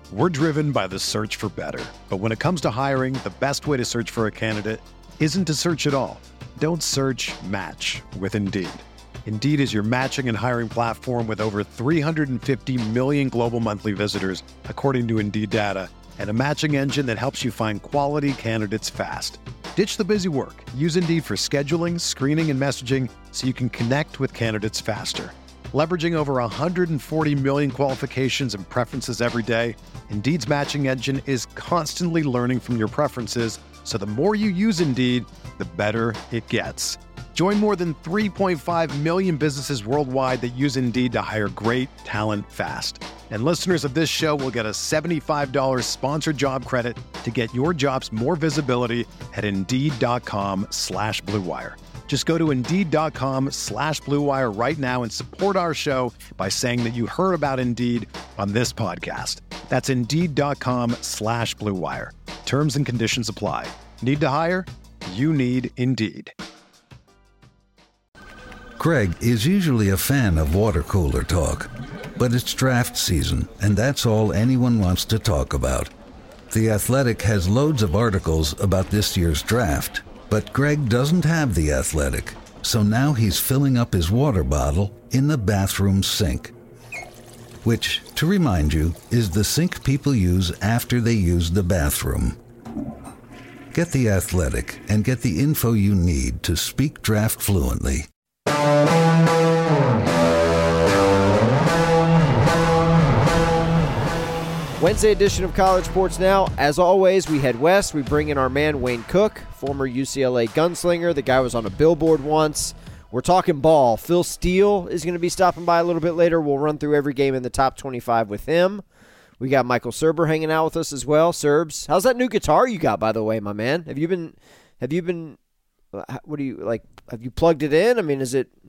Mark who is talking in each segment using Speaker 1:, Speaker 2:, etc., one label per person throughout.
Speaker 1: We're driven by the search for better. But when it comes to hiring, the best way to search for a candidate isn't to search at all. Don't search, match with Indeed. Indeed is your matching and hiring platform with over 350 million global monthly visitors, according to Indeed data, and a matching engine that helps you find quality candidates fast. Ditch the busy work. Use Indeed for scheduling, screening, and messaging so you can connect with candidates faster. Leveraging over 140 million qualifications and preferences every day, Indeed's matching engine is constantly learning from your preferences, so the more you use Indeed, the better it gets. Join more than 3.5 million businesses worldwide that use Indeed to hire great talent fast. And listeners of this show will get a $75 sponsored job credit to get your jobs more visibility at Indeed.com/Blue Wire. Just go to Indeed.com/Blue Wire right now and support our show by saying that you heard about Indeed on this podcast. That's Indeed.com/Blue Wire. Terms and conditions apply. Need to hire? You need Indeed.
Speaker 2: Craig is usually a fan of water cooler talk, but it's draft season, and that's all anyone wants to talk about. The Athletic has loads of articles about this year's draft, but Greg doesn't have The Athletic, so now he's filling up his water bottle in the bathroom sink. Which, to remind you, is the sink people use after they use the bathroom. Get The Athletic and get the info you need to speak draft fluently.
Speaker 3: Wednesday edition of College Sports Now. As always, we head west. We bring in our man, Wayne Cook, former UCLA gunslinger. The guy was on a billboard once. We're talking ball. Phil Steele is going to be stopping by a little bit later. We'll run through every game in the top 25 with him. We got Michael Serber hanging out with us as well. Serbs, how's that new guitar you got, by the way, my man? Have you been, what do you, like, have you plugged it in? I mean, is it,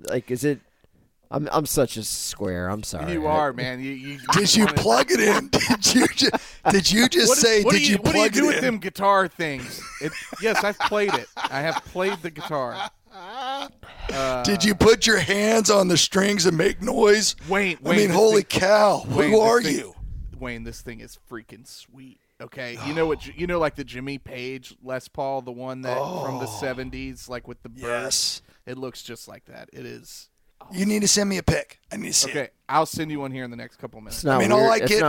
Speaker 3: I'm such a square. I'm sorry.
Speaker 4: You are, man. You
Speaker 5: did you plug it in? Did you just say? Did you plug it in?
Speaker 4: What do you do with them guitar things? Yes, I've played it. I have played the guitar.
Speaker 5: Did you put your hands on the strings and make noise?
Speaker 4: Wayne,
Speaker 5: I mean, holy cow! Who are you?
Speaker 4: Wayne, this thing is freaking sweet. Okay, you know what? You know, like the Jimmy Page Les Paul, the one that from the '70s, like with the bird.
Speaker 5: Yes.
Speaker 4: It looks just like that. It is.
Speaker 5: You need to send me a pic. I need to see it.
Speaker 4: Okay, I'll send you one here in the next couple minutes.
Speaker 5: I mean, all I get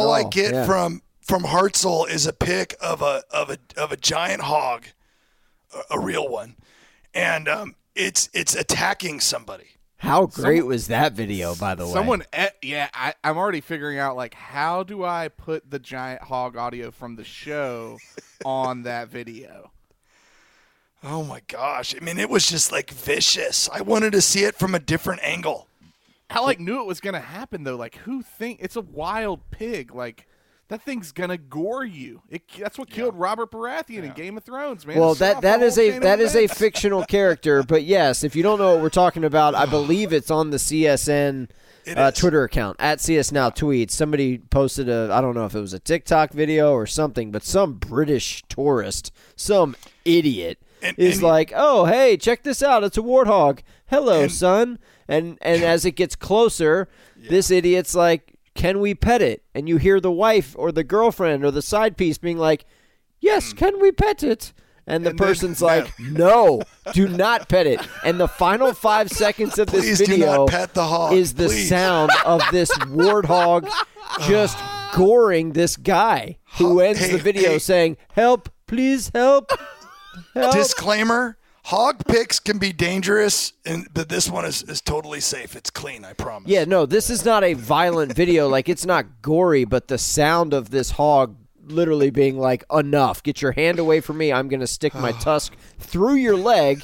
Speaker 5: from Hartzell is a pic of a giant hog, a real one, and it's attacking somebody.
Speaker 3: How great was that video, by the way?
Speaker 4: I'm already figuring out, like, how do I put the giant hog audio from the show on that video?
Speaker 5: Oh, my gosh. I mean, it was just, like, vicious. I wanted to see it from a different angle.
Speaker 4: I, knew it was going to happen, though. Like, it's a wild pig. Like, that thing's going to gore you. That's what killed Robert Baratheon in Game of Thrones, man.
Speaker 3: Well, that is a fictional character. But, yes, if you don't know what we're talking about, I believe it's on the CSN Twitter account, at CSNowTweets. Somebody posted I don't know if it was a TikTok video or something, but some British tourist, some idiot, is like, oh, hey, check this out. It's a warthog. Hello, son. And as it gets closer, this idiot's like, can we pet it? And you hear the wife or the girlfriend or the side piece being like, yes, can we pet it? And the person's like, no, do not pet it. And the final 5 seconds of this video is the sound of this warthog just goring this guy who ends the video saying, help, please help. Help.
Speaker 5: Disclaimer, hog pics can be dangerous, but this one is totally safe. It's clean, I promise.
Speaker 3: Yeah, no, this is not a violent video. Like, it's not gory, but the sound of this hog literally being like, enough. Get your hand away from me. I'm going to stick my tusk through your leg.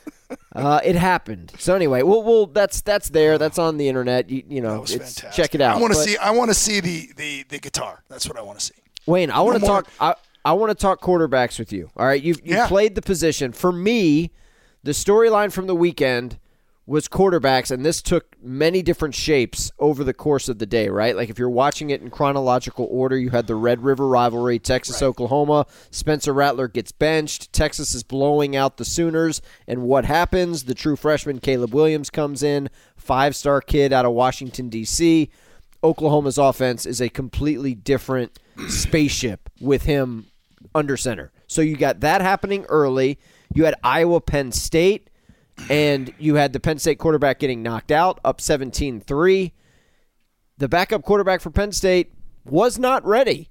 Speaker 3: It happened. So anyway, we'll that's there. That's on the internet. You know, check it out.
Speaker 5: I want to see the guitar. That's what I want to see.
Speaker 3: Wayne, I want to talk. I want to talk quarterbacks with you. All right, you've played the position. For me, the storyline from the weekend was quarterbacks, and this took many different shapes over the course of the day, right? Like if you're watching it in chronological order, you had the Red River rivalry, Texas-Oklahoma. Spencer Rattler gets benched. Texas is blowing out the Sooners, and what happens? The true freshman Caleb Williams comes in, 5-star kid out of Washington, D.C., Oklahoma's offense is a completely different spaceship with him under center. So you got that happening early. You had Iowa Penn State, and you had the Penn State quarterback getting knocked out, up 17-3. The backup quarterback for Penn State was not ready.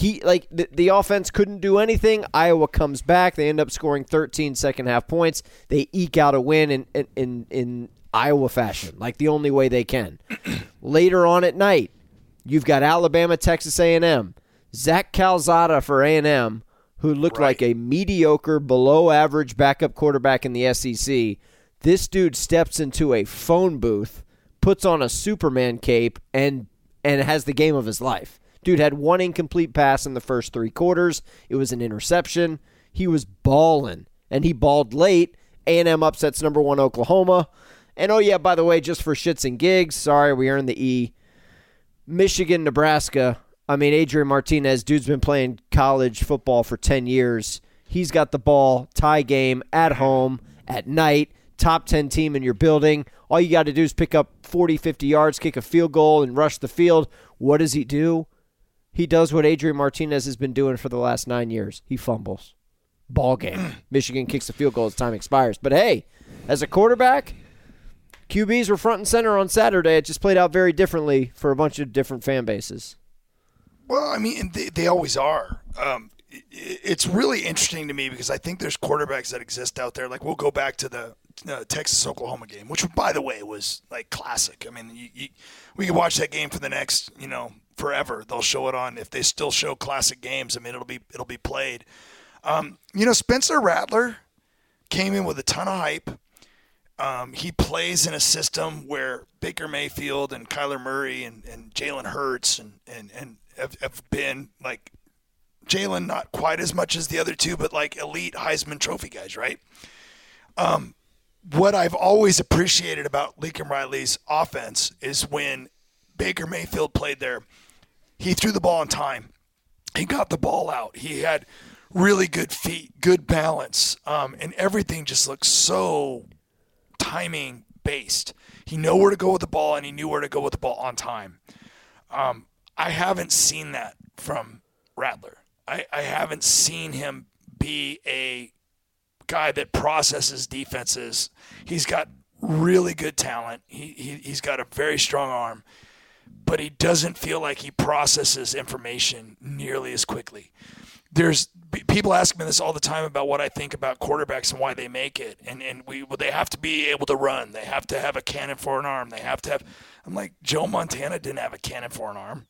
Speaker 3: The offense couldn't do anything. Iowa comes back. They end up scoring 13 second-half points. They eke out a win in Iowa fashion, like the only way they can. Later on at night, you've got Alabama, Texas A&M. Zach Calzada for A&M, who looked like a mediocre, below-average backup quarterback in the SEC. This dude steps into a phone booth, puts on a Superman cape, and has the game of his life. Dude had one incomplete pass in the first 3 quarters. It was an interception. He was balling, and he balled late. A&M upsets number 1 Oklahoma. And, oh, yeah, by the way, just for shits and gigs, sorry, we earned the E. Michigan, Nebraska. I mean, Adrian Martinez, dude's been playing college football for 10 years. He's got the ball, tie game, at home, at night, top 10 team in your building. All you got to do is pick up 40, 50 yards, kick a field goal, and rush the field. What does he do? He does what Adrian Martinez has been doing for the last 9 years. He fumbles. Ball game. Michigan kicks a field goal as time expires. But, hey, as a quarterback, QBs were front and center on Saturday. It just played out very differently for a bunch of different fan bases.
Speaker 5: Well, I mean, they always are. It's really interesting to me because I think there's quarterbacks that exist out there. Like, we'll go back to the Texas-Oklahoma game, which, by the way, was, like, classic. I mean, we can watch that game for the next, forever. They'll show it on. If they still show classic games, I mean, it'll be played. Spencer Rattler came in with a ton of hype. He plays in a system where Baker Mayfield and Kyler Murray and Jalen Hurts and have been, like, Jalen not quite as much as the other two, but, like, elite Heisman Trophy guys, right? What I've always appreciated about Lincoln Riley's offense is when Baker Mayfield played there, he threw the ball on time. He got the ball out. He had really good feet, good balance, and everything just looked so timing based. He knew where to go with the ball, and he knew where to go with the ball on time. I haven't seen that from Rattler. I haven't seen him be a guy that processes defenses. He's got really good talent. He's got a very strong arm, but he doesn't feel like he processes information nearly as quickly. There's people ask me this all the time about what I think about quarterbacks and why they make it. And they have to be able to run. They have to have a cannon for an arm. They have to have. I'm like, Joe Montana didn't have a cannon for an arm.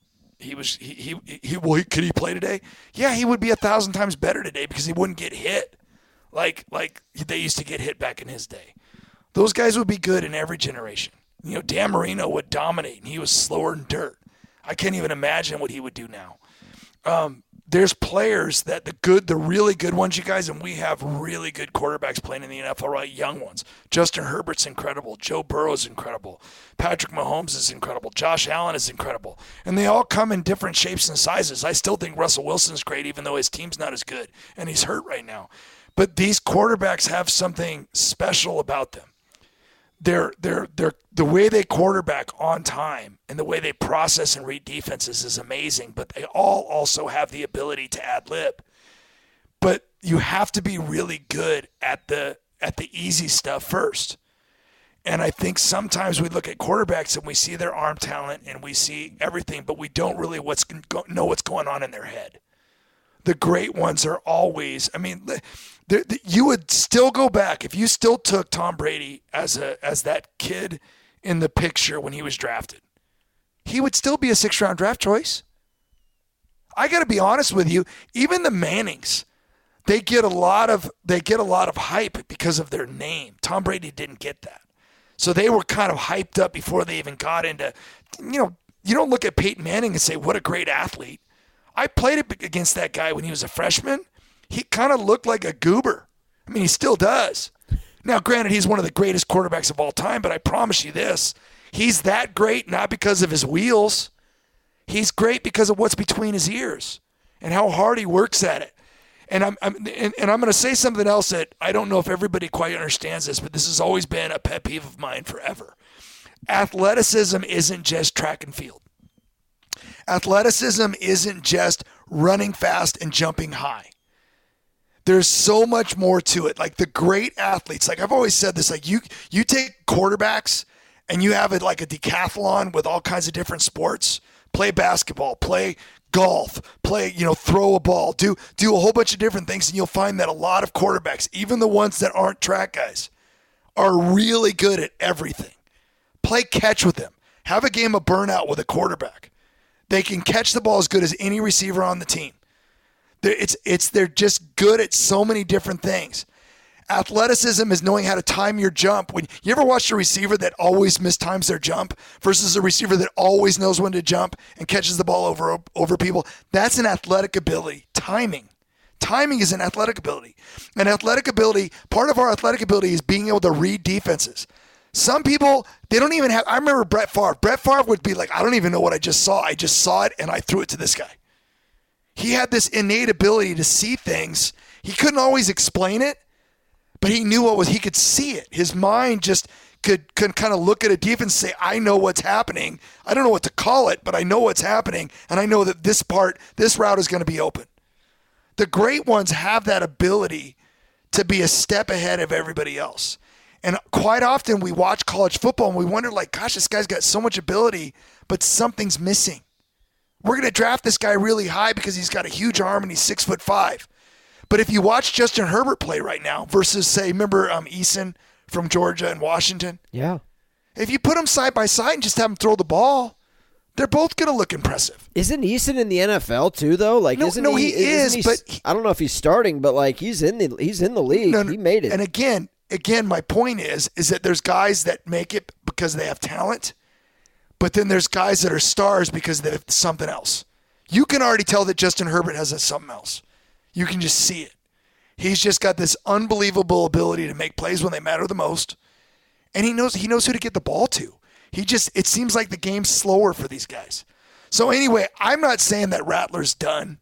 Speaker 5: Could he play today? Yeah, he would be 1,000 times better today because he wouldn't get hit like they used to get hit back in his day. Those guys would be good in every generation. Dan Marino would dominate, and he was slower than dirt. I can't even imagine what he would do now. There's players that the really good ones, you guys, and we have really good quarterbacks playing in the NFL, right? Young ones. Justin Herbert's incredible. Joe Burrow's incredible. Patrick Mahomes is incredible. Josh Allen is incredible. And they all come in different shapes and sizes. I still think Russell Wilson's great, even though his team's not as good, and he's hurt right now. But these quarterbacks have something special about them. They're the way they quarterback on time and the way they process and read defenses is amazing, but they all also have the ability to ad-lib. But you have to be really good at the easy stuff first. And I think sometimes we look at quarterbacks and we see their arm talent and we see everything, but we don't really know what's going on in their head. The great ones are always, I mean, you would still go back if you still took Tom Brady as that kid in the picture when he was drafted. He would still be a 6th-round draft choice. I got to be honest with you. Even the Mannings, they get a lot of hype because of their name. Tom Brady didn't get that, so they were kind of hyped up before they even got into. You don't look at Peyton Manning and say, "What a great athlete." I played against that guy when he was a freshman. He kind of looked like a goober. I mean, he still does. Now, granted, he's one of the greatest quarterbacks of all time, but I promise you this. He's that great not because of his wheels. He's great because of what's between his ears and how hard he works at it. And I'm going to say something else that I don't know if everybody quite understands this, but this has always been a pet peeve of mine forever. Athleticism isn't just track and field. Athleticism isn't just running fast and jumping high. There's so much more to it. Like the great athletes, like I've always said this, like you take quarterbacks and you have it like a decathlon with all kinds of different sports. Play basketball, play golf, play, throw a ball, do a whole bunch of different things, and you'll find that a lot of quarterbacks, even the ones that aren't track guys, are really good at everything. Play catch with them. Have a game of burnout with a quarterback. They can catch the ball as good as any receiver on the team. They're just good at so many different things. Athleticism is knowing how to time your jump. When you ever watched a receiver that always mistimes their jump versus a receiver that always knows when to jump and catches the ball over people, that's an athletic ability. Timing is an athletic ability. And athletic ability, part of our athletic ability is being able to read defenses. Some people, they don't even have, I remember Brett Favre. Brett Favre would be like, I don't even know what I just saw. I just saw it and I threw it to this guy. He had this innate ability to see things. He couldn't always explain it, but he knew he could see it. His mind just could kind of look at a defense and say, I know what's happening. I don't know what to call it, but I know what's happening. And I know that this route is going to be open. The great ones have that ability to be a step ahead of everybody else. And quite often we watch college football and we wonder, like, gosh, this guy's got so much ability, but something's missing. We're going to draft this guy really high because he's got a huge arm and he's 6'5". But if you watch Justin Herbert play right now versus, say, remember Eason from Georgia and Washington?
Speaker 3: Yeah.
Speaker 5: If you put them side by side and just have them throw the ball, they're both going to look impressive.
Speaker 3: Isn't Eason in the NFL too, though? Like,
Speaker 5: no, he is, but
Speaker 3: I don't know if he's starting, but like he's in the league. No, he made it.
Speaker 5: And again, my point is that there's guys that make it because they have talent, but then there's guys that are stars because they have something else. You can already tell that Justin Herbert has something else. You can just see it. He's just got this unbelievable ability to make plays when they matter the most, and he knows who to get the ball to. It seems like the game's slower for these guys. So anyway, I'm not saying that Rattler's done,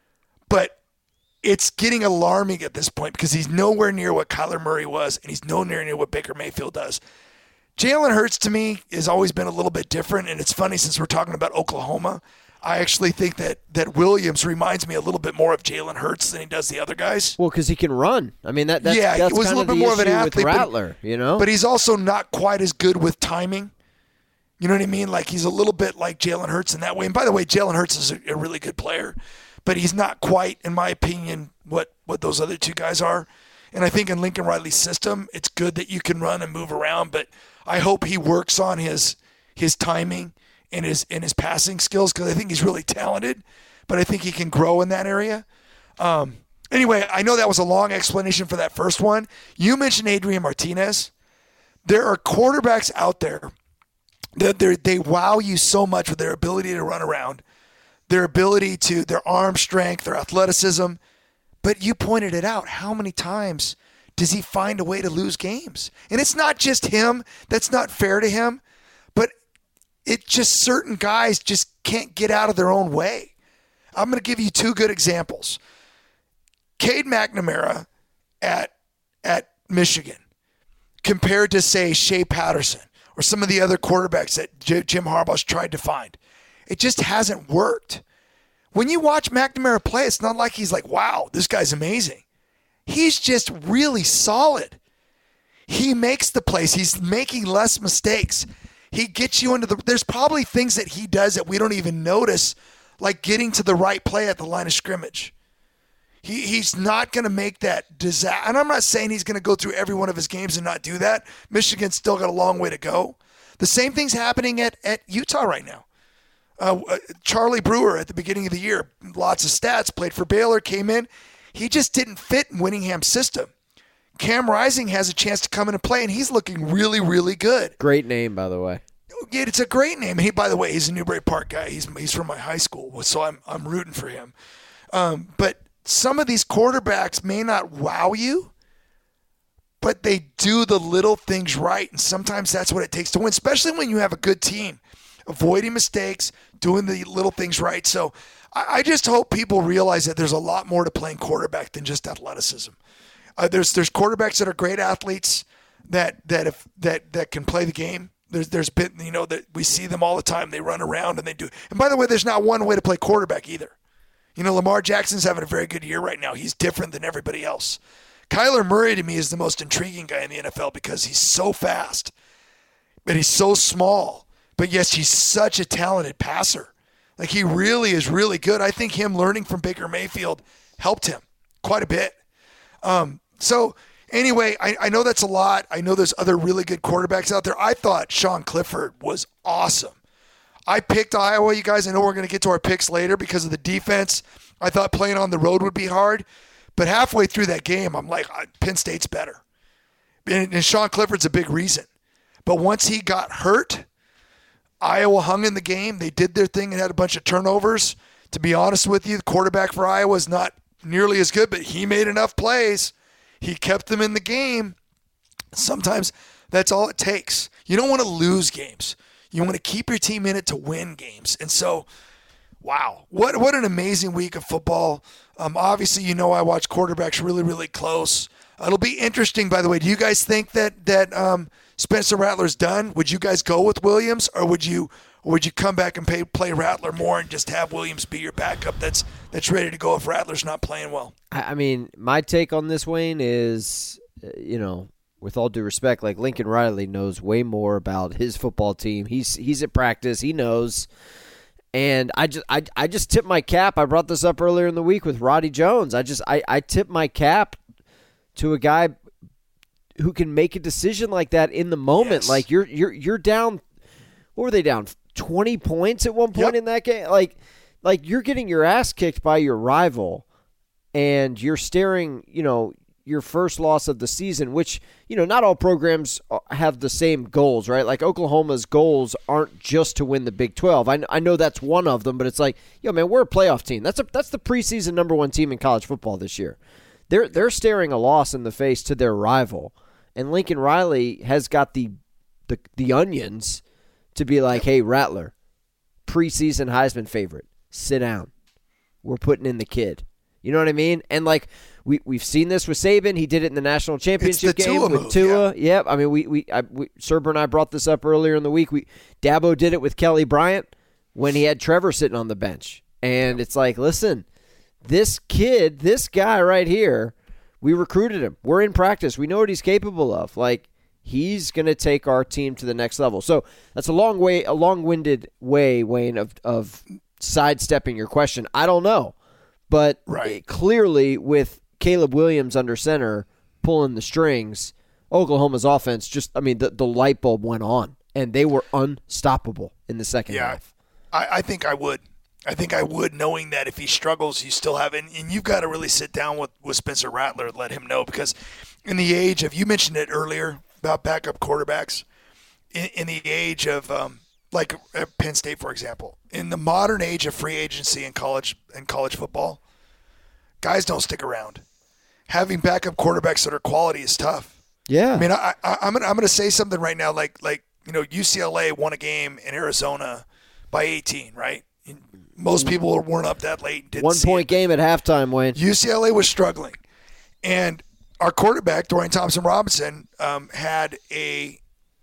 Speaker 5: but it's getting alarming at this point because he's nowhere near what Kyler Murray was, and he's nowhere near what Baker Mayfield does. Jalen Hurts, to me, has always been a little bit different, and it's funny since we're talking about Oklahoma. I actually think that Williams reminds me a little bit more of Jalen Hurts than he does the other guys.
Speaker 3: Well, because he can run. I mean, that's
Speaker 5: he was
Speaker 3: kind
Speaker 5: a little
Speaker 3: of
Speaker 5: bit more of an athlete,
Speaker 3: with Rattler,
Speaker 5: But he's also not quite as good with timing. You know what I mean? Like, he's a little bit like Jalen Hurts in that way. And by the way, Jalen Hurts is a really good player, but he's not quite, in my opinion, what those other two guys are. And I think in Lincoln Riley's system, it's good that you can run and move around, but I hope he works on his timing and his passing skills because I think he's really talented, but I think he can grow in that area. Anyway, I know that was a long explanation for that first one. You mentioned Adrian Martinez. There are quarterbacks out there that they wow you so much with their ability to run around, their arm strength, their athleticism. But you pointed it out. How many times does he find a way to lose games? And it's not just him. That's not fair to him. But it just certain guys just can't get out of their own way. I'm going to give you two good examples. Cade McNamara at Michigan compared to, say, Shea Patterson or some of the other quarterbacks that Jim Harbaugh's tried to find. It just hasn't worked. When you watch McNamara play, it's not like he's like, wow, this guy's amazing. He's just really solid. He makes the plays. He's making less mistakes. He gets you into there's probably things that he does that we don't even notice, like getting to the right play at the line of scrimmage. He's not going to make that disaster. And I'm not saying he's going to go through every one of his games and not do that. Michigan's still got a long way to go. The same thing's happening at Utah right now. Charlie Brewer at the beginning of the year, lots of stats, played for Baylor, came in. He just didn't fit in Whittingham's system. Cam Rising has a chance to come in and play, and he's looking really, really good.
Speaker 3: Great name, by the way.
Speaker 5: Yeah, it's a great name. He, by the way, he's a Newbury Park guy. He's from my high school, so I'm rooting for him. But some of these quarterbacks may not wow you, but they do the little things right, and sometimes that's what it takes to win, especially when you have a good team. Avoiding mistakes, doing the little things right. So I just hope people realize that there's a lot more to playing quarterback than just athleticism. There's quarterbacks that are great athletes that can play the game. there's been, that we see them all the time. They run around and they do. And by the way, there's not one way to play quarterback either. Lamar Jackson's having a very good year right now. He's different than everybody else. Kyler Murray to me is the most intriguing guy in the NFL because he's so fast, but he's so small. But yes, he's such a talented passer. Like, he really is really good. I think him learning from Baker Mayfield helped him quite a bit. So anyway, I know that's a lot. I know there's other really good quarterbacks out there. I thought Sean Clifford was awesome. I picked Iowa, you guys. I know we're going to get to our picks later because of the defense. I thought playing on the road would be hard. But halfway through that game, I'm like, Penn State's better. And Sean Clifford's a big reason. But once he got hurt, Iowa hung in the game. They did their thing and had a bunch of turnovers. To be honest with you, the quarterback for Iowa is not nearly as good, but he made enough plays. He kept them in the game. Sometimes that's all it takes. You don't want to lose games. You want to keep your team in it to win games. And so, wow, what an amazing week of football. Obviously, I watch quarterbacks really, really close. It'll be interesting, by the way. Do you guys think that Spencer Rattler's done? Would you guys go with Williams, or would you come back and play Rattler more and just have Williams be your backup that's ready to go if Rattler's not playing well?
Speaker 3: I mean, my take on this, Wayne, is, with all due respect, like, Lincoln Riley knows way more about his football team. He's at practice. He knows. And I just tip my cap. I brought this up earlier in the week with Roddy Jones. I tip my cap to a guy who can make a decision like that in the moment. Yes. Like, you're down. What were they down? 20 points at one point in that game? Like you're getting your ass kicked by your rival, and you're staring, your first loss of the season, which, not all programs have the same goals, right? Like, Oklahoma's goals aren't just to win the Big 12. I know that's one of them, but it's like, man, we're a playoff team. That's the preseason number one team in college football this year. They're staring a loss in the face to their rival, and Lincoln Riley has got the onions to be like, hey, Rattler, preseason Heisman favorite, sit down. We're putting in the kid. You know what I mean? And, like, we've seen this with Saban. He did it in the national championship game with Tua. Yeah. Yep. I mean, Serber and I brought this up earlier in the week. Dabo did it with Kelly Bryant when he had Trevor sitting on the bench. And it's like, listen, this guy right here, we recruited him. We're in practice. We know what he's capable of. Like, he's going to take our team to the next level. So that's a long-winded way, Wayne, of sidestepping your question. I don't know. But clearly, with Caleb Williams under center pulling the strings, Oklahoma's offense the light bulb went on, and they were unstoppable in the second half.
Speaker 5: I think I would. I think I would, knowing that if he struggles, you still have – and you've got to really sit down with Spencer Rattler and let him know, because in the age of – you mentioned it earlier about backup quarterbacks. In the age of like at Penn State, for example, in the modern age of free agency in college football, guys don't stick around. Having backup quarterbacks that are quality is tough.
Speaker 3: Yeah.
Speaker 5: I mean, I'm gonna say something right now, like UCLA won a game in Arizona by 18, right? Most people weren't up that late. Didn't
Speaker 3: 1 point game at halftime, Wayne.
Speaker 5: UCLA was struggling, and our quarterback Dorian Thompson-Robinson had a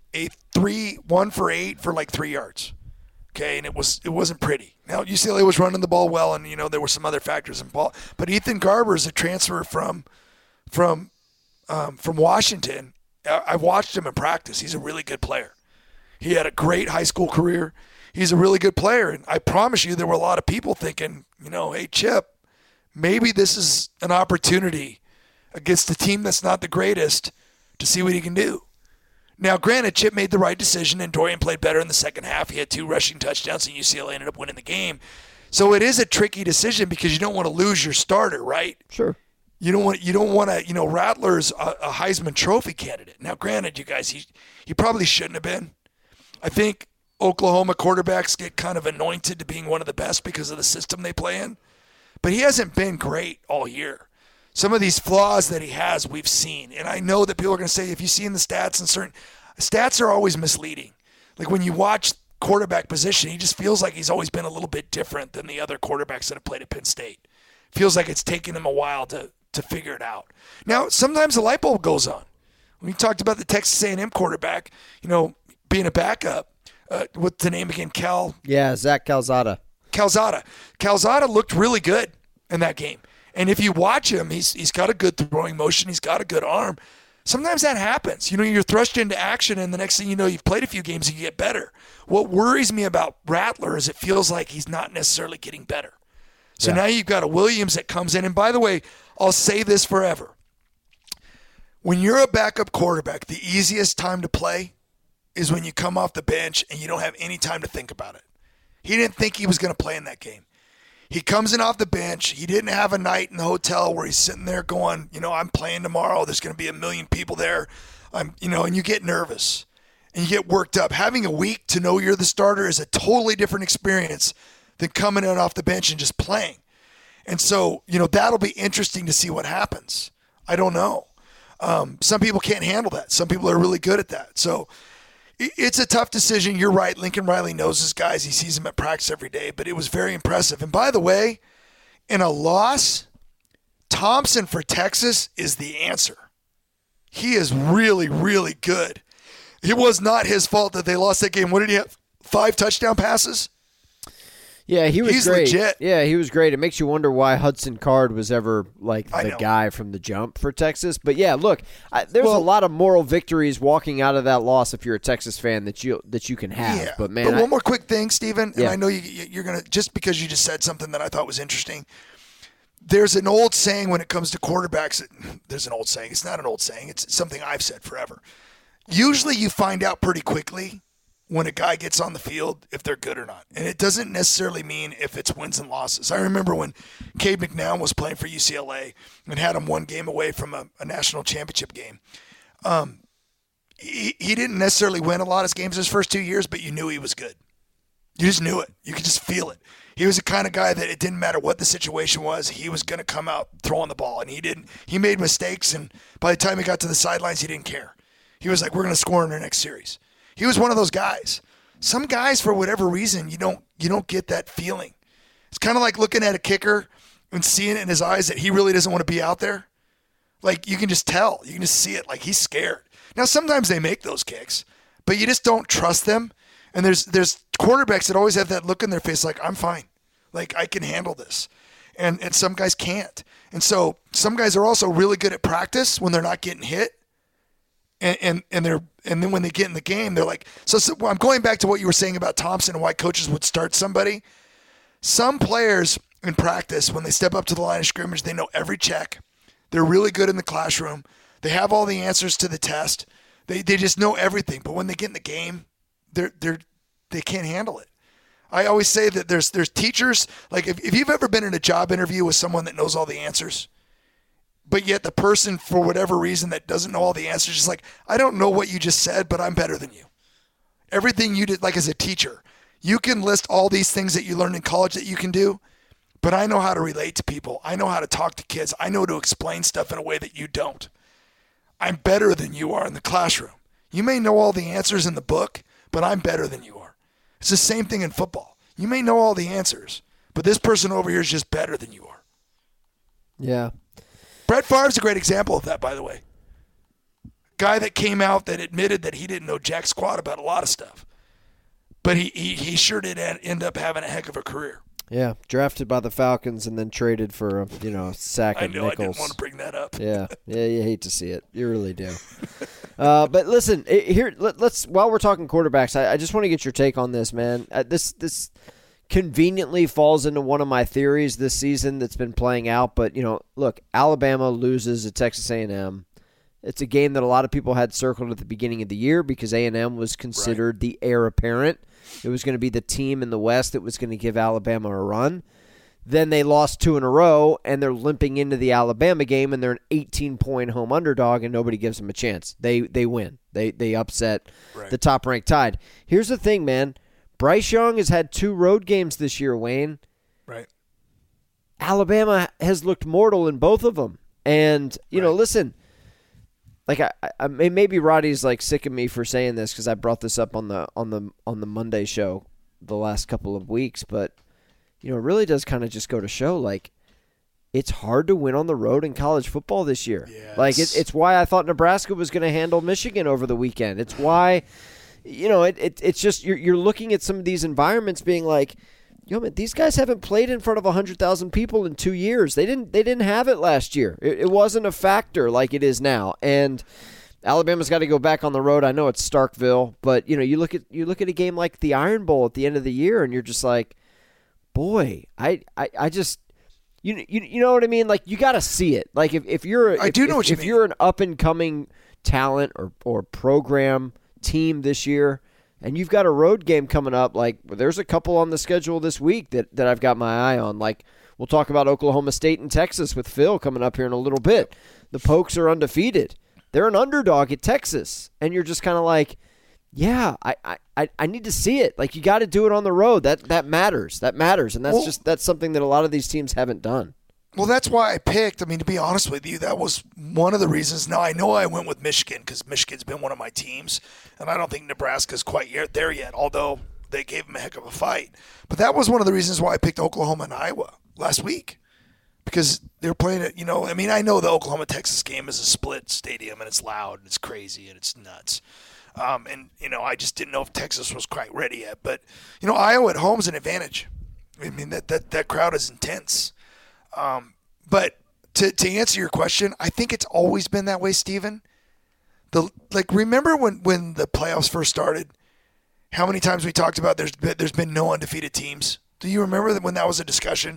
Speaker 5: 1 for 8 for like 3 yards. Okay, and it wasn't pretty. Now UCLA was running the ball well, and there were some other factors involved. But Ethan Garber is a transfer from Washington. I've watched him in practice. He's a really good player. He had a great high school career. He's a really good player, and I promise you, there were a lot of people thinking, hey, Chip, maybe this is an opportunity against a team that's not the greatest to see what he can do. Now, granted, Chip made the right decision, and Dorian played better in the second half. He had 2 rushing touchdowns, and UCLA ended up winning the game. So it is a tricky decision because you don't want to lose your starter, right?
Speaker 3: Sure.
Speaker 5: You don't want to. Rattler's a Heisman Trophy candidate. Now, granted, you guys, he probably shouldn't have been. I think Oklahoma quarterbacks get kind of anointed to being one of the best because of the system they play in. But he hasn't been great all year. Some of these flaws that he has, we've seen. And I know that people are going to say, if you've seen the stats, and certain stats are always misleading. Like when you watch quarterback position, he just feels like he's always been a little bit different than the other quarterbacks that have played at Penn State. Feels like it's taken him a while to figure it out. Now, sometimes the light bulb goes on. We talked about the Texas A&M quarterback. being a backup. What's the name again?
Speaker 3: Yeah, Zach Calzada.
Speaker 5: Calzada looked really good in that game. And if you watch him, he's got a good throwing motion. He's got a good arm. Sometimes that happens. You're thrust into action, and the next thing you know, you've played a few games and you get better. What worries me about Rattler is it feels like he's not necessarily getting better. So now you've got a Williams that comes in. And by the way, I'll say this forever. When you're a backup quarterback, the easiest time to play is when you come off the bench and you don't have any time to think about it. He didn't think he was going to play in that game. He comes in off the bench. He didn't have a night in the hotel where he's sitting there going, I'm playing tomorrow. There's going to be 1 million people there. And you get nervous and you get worked up. Having a week to know you're the starter is a totally different experience than coming in off the bench and just playing. And so, that'll be interesting to see what happens. I don't know. Some people can't handle that. Some people are really good at that. So it's a tough decision. You're right. Lincoln Riley knows his guys. He sees them at practice every day, but it was very impressive. And by the way, in a loss, Thompson for Texas is the answer. He is really, really good. It was not his fault that they lost that game. What did he have? 5 touchdown passes?
Speaker 3: Yeah, he's great.
Speaker 5: Legit.
Speaker 3: Yeah, he was great. It makes you wonder why Hudson Card was ever the guy from the jump for Texas. But yeah, look, there's a lot of moral victories walking out of that loss if you're a Texas fan that you can have.
Speaker 5: Yeah.
Speaker 3: But man,
Speaker 5: one more quick thing, Steven, and I know you're gonna, just because you just said something that I thought was interesting. There's an old saying when it comes to quarterbacks. There's an old saying. It's not an old saying. It's something I've said forever. Usually, you find out pretty quickly when a guy gets on the field if they're good or not. And it doesn't necessarily mean if it's wins and losses. I remember when Cade McNown was playing for UCLA and had him 1 game away from a national championship game. He didn't necessarily win a lot of games his first 2 years, but you knew he was good. You just knew it. You could just feel it. He was the kind of guy that it didn't matter what the situation was, he was going to come out throwing the ball. And he didn't. He made mistakes, and by the time he got to the sidelines, he didn't care. He was like, we're going to score in our next series. He was one of those guys. Some guys, for whatever reason, you don't get that feeling. It's kind of like looking at a kicker and seeing it in his eyes that he really doesn't want to be out there. Like, you can just tell. You can just see it. Like, he's scared. Now, sometimes they make those kicks, but you just don't trust them. And there's quarterbacks that always have that look in their face like, I'm fine. Like, I can handle this. And some guys can't. And so some guys are also really good at practice when they're not getting hit. And then when they get in the game, they're like, so I'm going back to what you were saying about Thompson and why coaches would start somebody. Some players in practice, when they step up to the line of scrimmage, they know every check. They're really good in the classroom. They have all the answers to the test. They just know everything. But when they get in the game, they can't handle it. I always say that there's teachers, like if you've ever been in a job interview with someone that knows all the answers, but yet the person, for whatever reason, that doesn't know all the answers, is like, I don't know what you just said, but I'm better than you. Everything you did, like as a teacher, you can list all these things that you learned in college that you can do, but I know how to relate to people. I know how to talk to kids. I know to explain stuff in a way that you don't. I'm better than you are in the classroom. You may know all the answers in the book, but I'm better than you are. It's the same thing in football. You may know all the answers, but this person over here is just better than you are.
Speaker 3: Yeah.
Speaker 5: Brett Favre's a great example of that, by the way. Guy that came out that admitted that he didn't know jack squat about a lot of stuff. But he sure did end up having a heck of a career.
Speaker 3: Yeah, drafted by the Falcons and then traded for a sack of nickels.
Speaker 5: I didn't want to bring that up.
Speaker 3: Yeah, you hate to see it. You really do. But listen, here, let's while we're talking quarterbacks, I just want to get your take on this, man. This conveniently falls into one of my theories this season that's been playing out. But, look, Alabama loses at Texas A&M. It's a game that a lot of people had circled at the beginning of the year because A&M was considered the heir apparent. It was going to be the team in the West that was going to give Alabama a run. Then they lost 2 in a row, and they're limping into the Alabama game, and they're an 18-point home underdog, and nobody gives them a chance. They win. They upset the top-ranked Tide. Here's the thing, man. Bryce Young has had 2 road games this year, Wayne.
Speaker 5: Right.
Speaker 3: Alabama has looked mortal in both of them. And, listen, like I maybe Roddy's like sick of me for saying this because I brought this up on the Monday show the last couple of weeks, but it really does kind of just go to show like it's hard to win on the road in college football this year.
Speaker 5: Yes.
Speaker 3: Like it's why I thought Nebraska was going to handle Michigan over the weekend. It's why it's just you're looking at some of these environments being like, man, these guys haven't played in front of 100,000 people in 2 years. They didn't have it last year. It wasn't a factor like it is now. And Alabama's got to go back on the road. I know it's Starkville, but you look at a game like the Iron Bowl at the end of the year, and you're just like, boy, I just you know what I mean? Like, you got to see it. Like, if you're an up and coming talent or program team this year, and you've got a road game coming up, like there's a couple on the schedule this week that I've got my eye on. Like, we'll talk about Oklahoma State and Texas with Phil coming up here in a little bit. The Pokes are undefeated. They're an underdog at Texas, and you're just kind of like, yeah, I need to see it. Like, you got to do it on the road. That matters. That matters, and that's something that a lot of these teams haven't done.
Speaker 5: Well, that's why I picked. I mean, to be honest with you, that was one of the reasons. Now, I know I went with Michigan because Michigan's been one of my teams, and I don't think Nebraska's quite there yet, although they gave them a heck of a fight. But that was one of the reasons why I picked Oklahoma and Iowa last week, because they're playing it, I mean, I know the Oklahoma-Texas game is a split stadium, and it's loud, and it's crazy, and it's nuts. I just didn't know if Texas was quite ready yet. But, Iowa at home is an advantage. I mean, that crowd is intense. But to answer your question, I think it's always been that way, Steven. Remember when the playoffs first started, how many times we talked about there's been no undefeated teams? Do you remember when that was a discussion?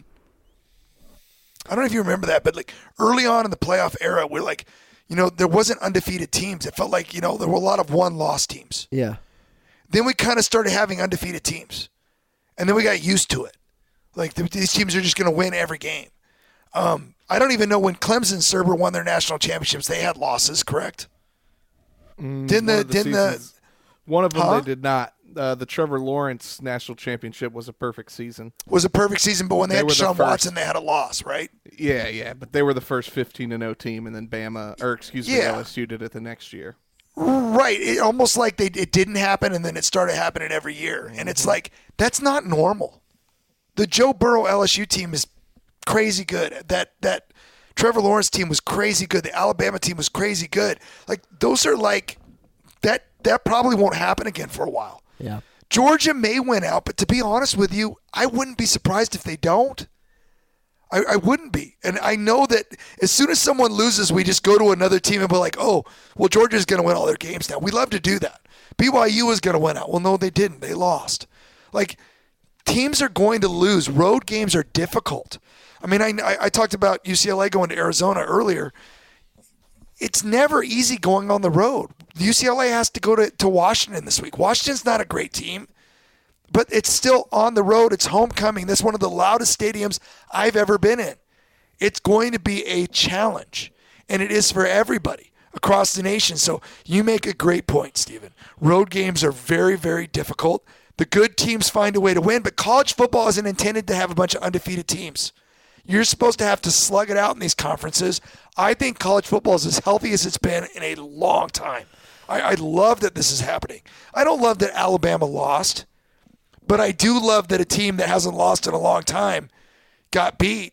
Speaker 5: I don't know if you remember that, but early on in the playoff era, we're like, there wasn't undefeated teams. It felt like, there were a lot of one-loss teams.
Speaker 3: Yeah.
Speaker 5: Then we kind of started having undefeated teams. And then we got used to it. Like, these teams are just going to win every game. I don't even know when Clemson Cerber won their national championships. They had losses, correct?
Speaker 4: One of them they did not. The Trevor Lawrence national championship was a perfect season.
Speaker 5: Was a perfect season, but when they had Deshaun Watson, they had a loss, right?
Speaker 4: Yeah, but they were the first 15-0 team, and then LSU did it the next year.
Speaker 5: Right. It almost like it didn't happen, and then it started happening every year. And it's like, that's not normal. The Joe Burrow LSU team is crazy good. That Trevor Lawrence team was crazy good. The Alabama team was crazy good. Like, those are like, that probably won't happen again for a while.
Speaker 3: Yeah.
Speaker 5: Georgia may win out, but to be honest with you, I wouldn't be surprised if they don't. I wouldn't be. And I know that as soon as someone loses, we just go to another team and be like, oh, well, Georgia's going to win all their games now. We love to do that. BYU is going to win out. Well, no, they didn't. They lost. Like, teams are going to lose. Road games are difficult. I mean, I talked about UCLA going to Arizona earlier. It's never easy going on the road. UCLA has to go to Washington this week. Washington's not a great team, but it's still on the road. It's homecoming. That's one of the loudest stadiums I've ever been in. It's going to be a challenge, and it is for everybody across the nation. So you make a great point, Stephen. Road games are very, very difficult. The good teams find a way to win, but college football isn't intended to have a bunch of undefeated teams. You're supposed to have to slug it out in these conferences. I think college football is as healthy as it's been in a long time. I love that this is happening. I don't love that Alabama lost, but I do love that a team that hasn't lost in a long time got beat.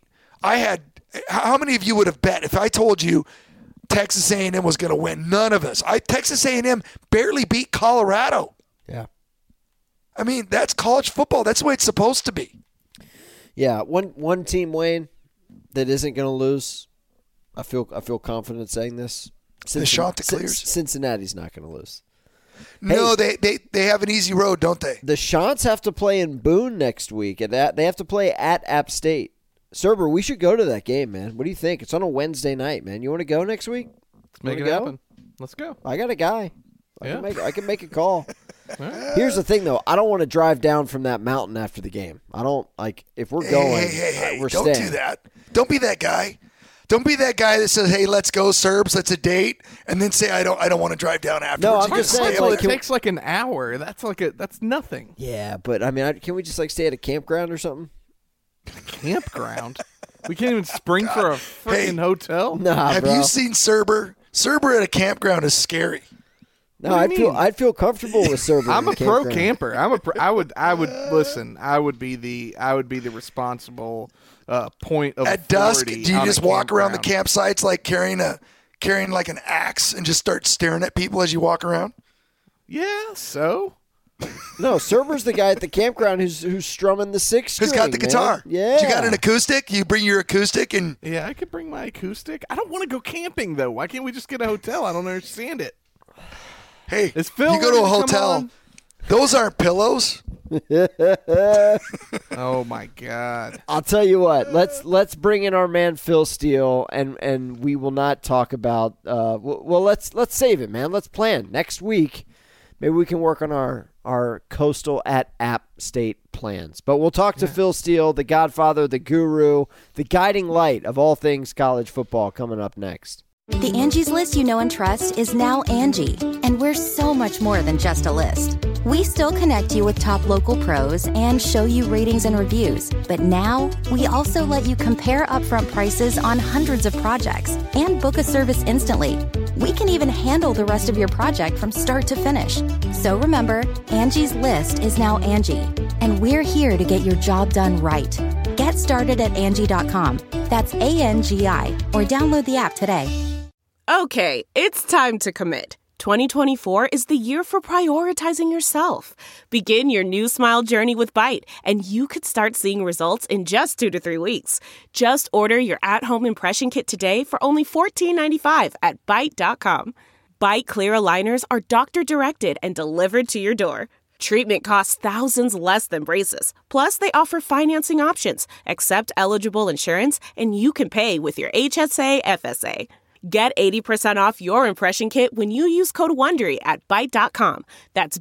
Speaker 5: How many of you would have bet if I told you Texas A&M was going to win? None of us. Texas A&M barely beat Colorado.
Speaker 3: Yeah.
Speaker 5: I mean, that's college football. That's the way it's supposed to be.
Speaker 3: Yeah, one team, Wayne, that isn't going to lose. I feel confident saying this.
Speaker 5: The Chanticleers?
Speaker 3: Cincinnati's not going to lose.
Speaker 5: No, they have an easy road, don't they?
Speaker 3: The Chants have to play in Boone next week, and they have to play at App State. Cerber, we should go to that game, man. What do you think? It's on a Wednesday night, man. You want to go next week?
Speaker 4: Let's make it happen. Let's go.
Speaker 3: I got a guy. I can make a call.
Speaker 4: Right.
Speaker 3: Here's the thing, though. I don't want to drive down from that mountain after the game. I don't if we're going. We're
Speaker 5: don't
Speaker 3: staying.
Speaker 5: do that. Don't be that guy. Don't be that guy that says, "Hey, let's go, Serbs. Let's a date," and then say, "I don't want to drive down afterwards."
Speaker 3: No, I'm just saying.
Speaker 4: It takes like an hour. That's nothing.
Speaker 3: Yeah, but I mean, can we just stay at a campground or something?
Speaker 4: Campground? We can't even spring for a freaking hotel.
Speaker 3: Nah,
Speaker 5: have
Speaker 3: bro.
Speaker 5: you seen Cerber? Cerber at a campground is scary.
Speaker 3: No, I'd feel comfortable with Cerber.
Speaker 4: I'm a pro camper. I would listen. I would be the responsible point of
Speaker 5: at dusk. Do
Speaker 4: authority
Speaker 5: you
Speaker 4: on
Speaker 5: just
Speaker 4: a
Speaker 5: walk around the
Speaker 4: campground.
Speaker 5: campsites like carrying like an axe and just start staring at people as you walk around?
Speaker 4: Yeah, so?
Speaker 3: No, Server's the guy at the campground who's strumming the six string.
Speaker 5: Who's got the guitar?
Speaker 3: Man. Yeah.
Speaker 5: You got an acoustic? You bring your acoustic and
Speaker 4: Yeah, I could bring my acoustic. I don't want to go camping, though. Why can't we just get a hotel? I don't understand it.
Speaker 5: hey,
Speaker 4: Is Phil
Speaker 5: you go to a
Speaker 4: ready to come
Speaker 5: hotel.
Speaker 4: on?
Speaker 5: Those aren't pillows.
Speaker 4: Oh, my God.
Speaker 3: I'll tell you what. Let's bring in our man Phil Steele, and we will not talk about. Let's save it, man. Let's plan next week. Maybe we can work on our Coastal at App State plans. But we'll talk to Phil Steele, the godfather, the guru, the guiding light of all things college football coming up next.
Speaker 6: The Angie's List you know and trust is now Angie, and we're so much more than just a list. We still connect you with top local pros and show you ratings and reviews, but now we also let you compare upfront prices on hundreds of projects and book a service instantly. We can even handle the rest of your project from start to finish. So remember, Angie's List is now Angie, and we're here to get your job done right. Get started at Angie.com. That's ANGI, or download the app today.
Speaker 7: Okay, it's time to commit. 2024 is the year for prioritizing yourself. Begin your new smile journey with Byte, and you could start seeing results in just 2 to 3 weeks. Just order your at-home impression kit today for only $14.95 at Byte.com. Byte Clear aligners are doctor-directed and delivered to your door. Treatment costs thousands less than braces. Plus, they offer financing options, accept eligible insurance, and you can pay with your HSA FSA. Get 80% off your impression kit when you use code WONDERY at Byte.com. That's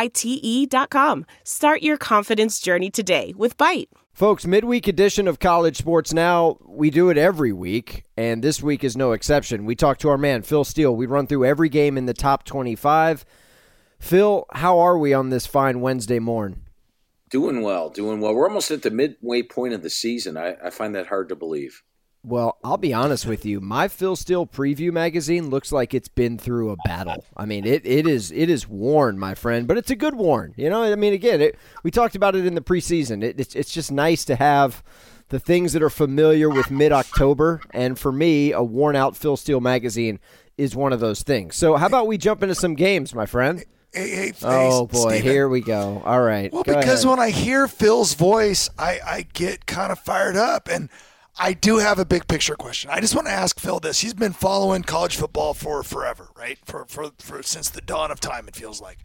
Speaker 7: BYTE.com. Start your confidence journey today with Byte.
Speaker 3: Folks, midweek edition of College Sports Now. We do it every week, and this week is no exception. We talk to our man, Phil Steele. We run through every game in the top 25. Phil, how are we on this fine Wednesday morn?
Speaker 8: Doing well. We're almost at the midway point of the season. I find that hard to believe.
Speaker 3: Well, I'll be honest with you. My Phil Steele preview magazine looks like it's been through a battle. I mean, it is worn, my friend, but it's a good worn. You know, I mean, again, we talked about it in the preseason. It's just nice to have the things that are familiar with mid-October, and for me, a worn-out Phil Steele magazine is one of those things. So how about we jump into some games, my friend?
Speaker 5: Hey,
Speaker 3: oh, boy,
Speaker 5: Steven.
Speaker 3: Here we go. All right.
Speaker 5: Well,
Speaker 3: go
Speaker 5: because
Speaker 3: ahead.
Speaker 5: when I hear Phil's voice, I get kind of fired up, and I do have a big picture question. I just want to ask Phil this. He's been following college football for forever, right? For since the dawn of time, it feels like.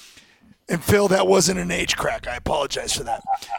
Speaker 5: And Phil, that wasn't an age crack. I apologize for that.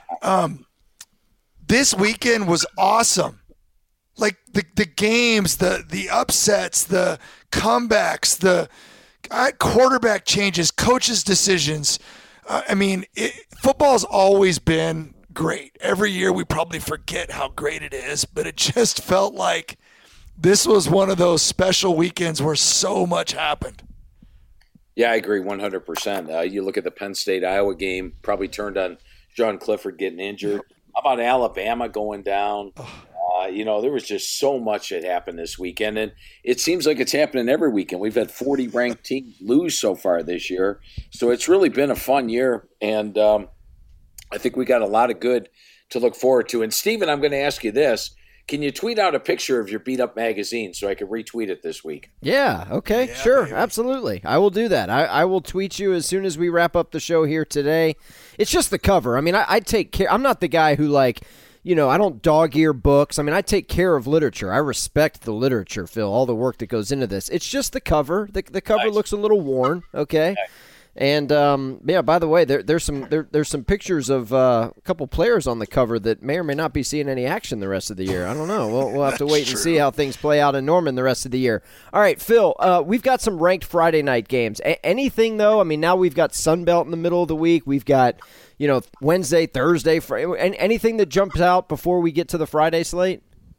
Speaker 5: This weekend was awesome. Like the games, the upsets, the comebacks, the quarterback changes, coaches' decisions. Football's always been great. Every year we probably forget how great it is, but it just felt like this was one of those special weekends where so much happened.
Speaker 8: Yeah, I agree 100%. You look at the Penn State-Iowa game, probably turned on John Clifford getting injured. How about Alabama going down? There was just so much that happened this weekend, and it seems like it's happening every weekend. We've had 40 ranked teams lose so far this year, so it's really been a fun year, and I think we got a lot of good to look forward to. And, Steven, I'm going to ask you this. Can you tweet out a picture of your beat-up magazine so I can retweet it this week?
Speaker 3: Yeah, okay, yeah, sure, baby. Absolutely. I will do that. I will tweet you as soon as we wrap up the show here today. It's just the cover. I mean, I take care. I'm not the guy who, I don't dog-ear books. I mean, I take care of literature. I respect the literature, Phil, all the work that goes into this. It's just the cover. The cover looks a little worn, okay? Nice. And by the way, there's some pictures of a couple players on the cover that may or may not be seeing any action the rest of the year. I don't know. We'll have to wait and see how things play out in Norman the rest of the year. All right, Phil, we've got some ranked Friday night games. Anything though? I mean, now we've got Sun Belt in the middle of the week. We've got Wednesday, Thursday, Friday. Anything that jumps out before we get to the Friday slate?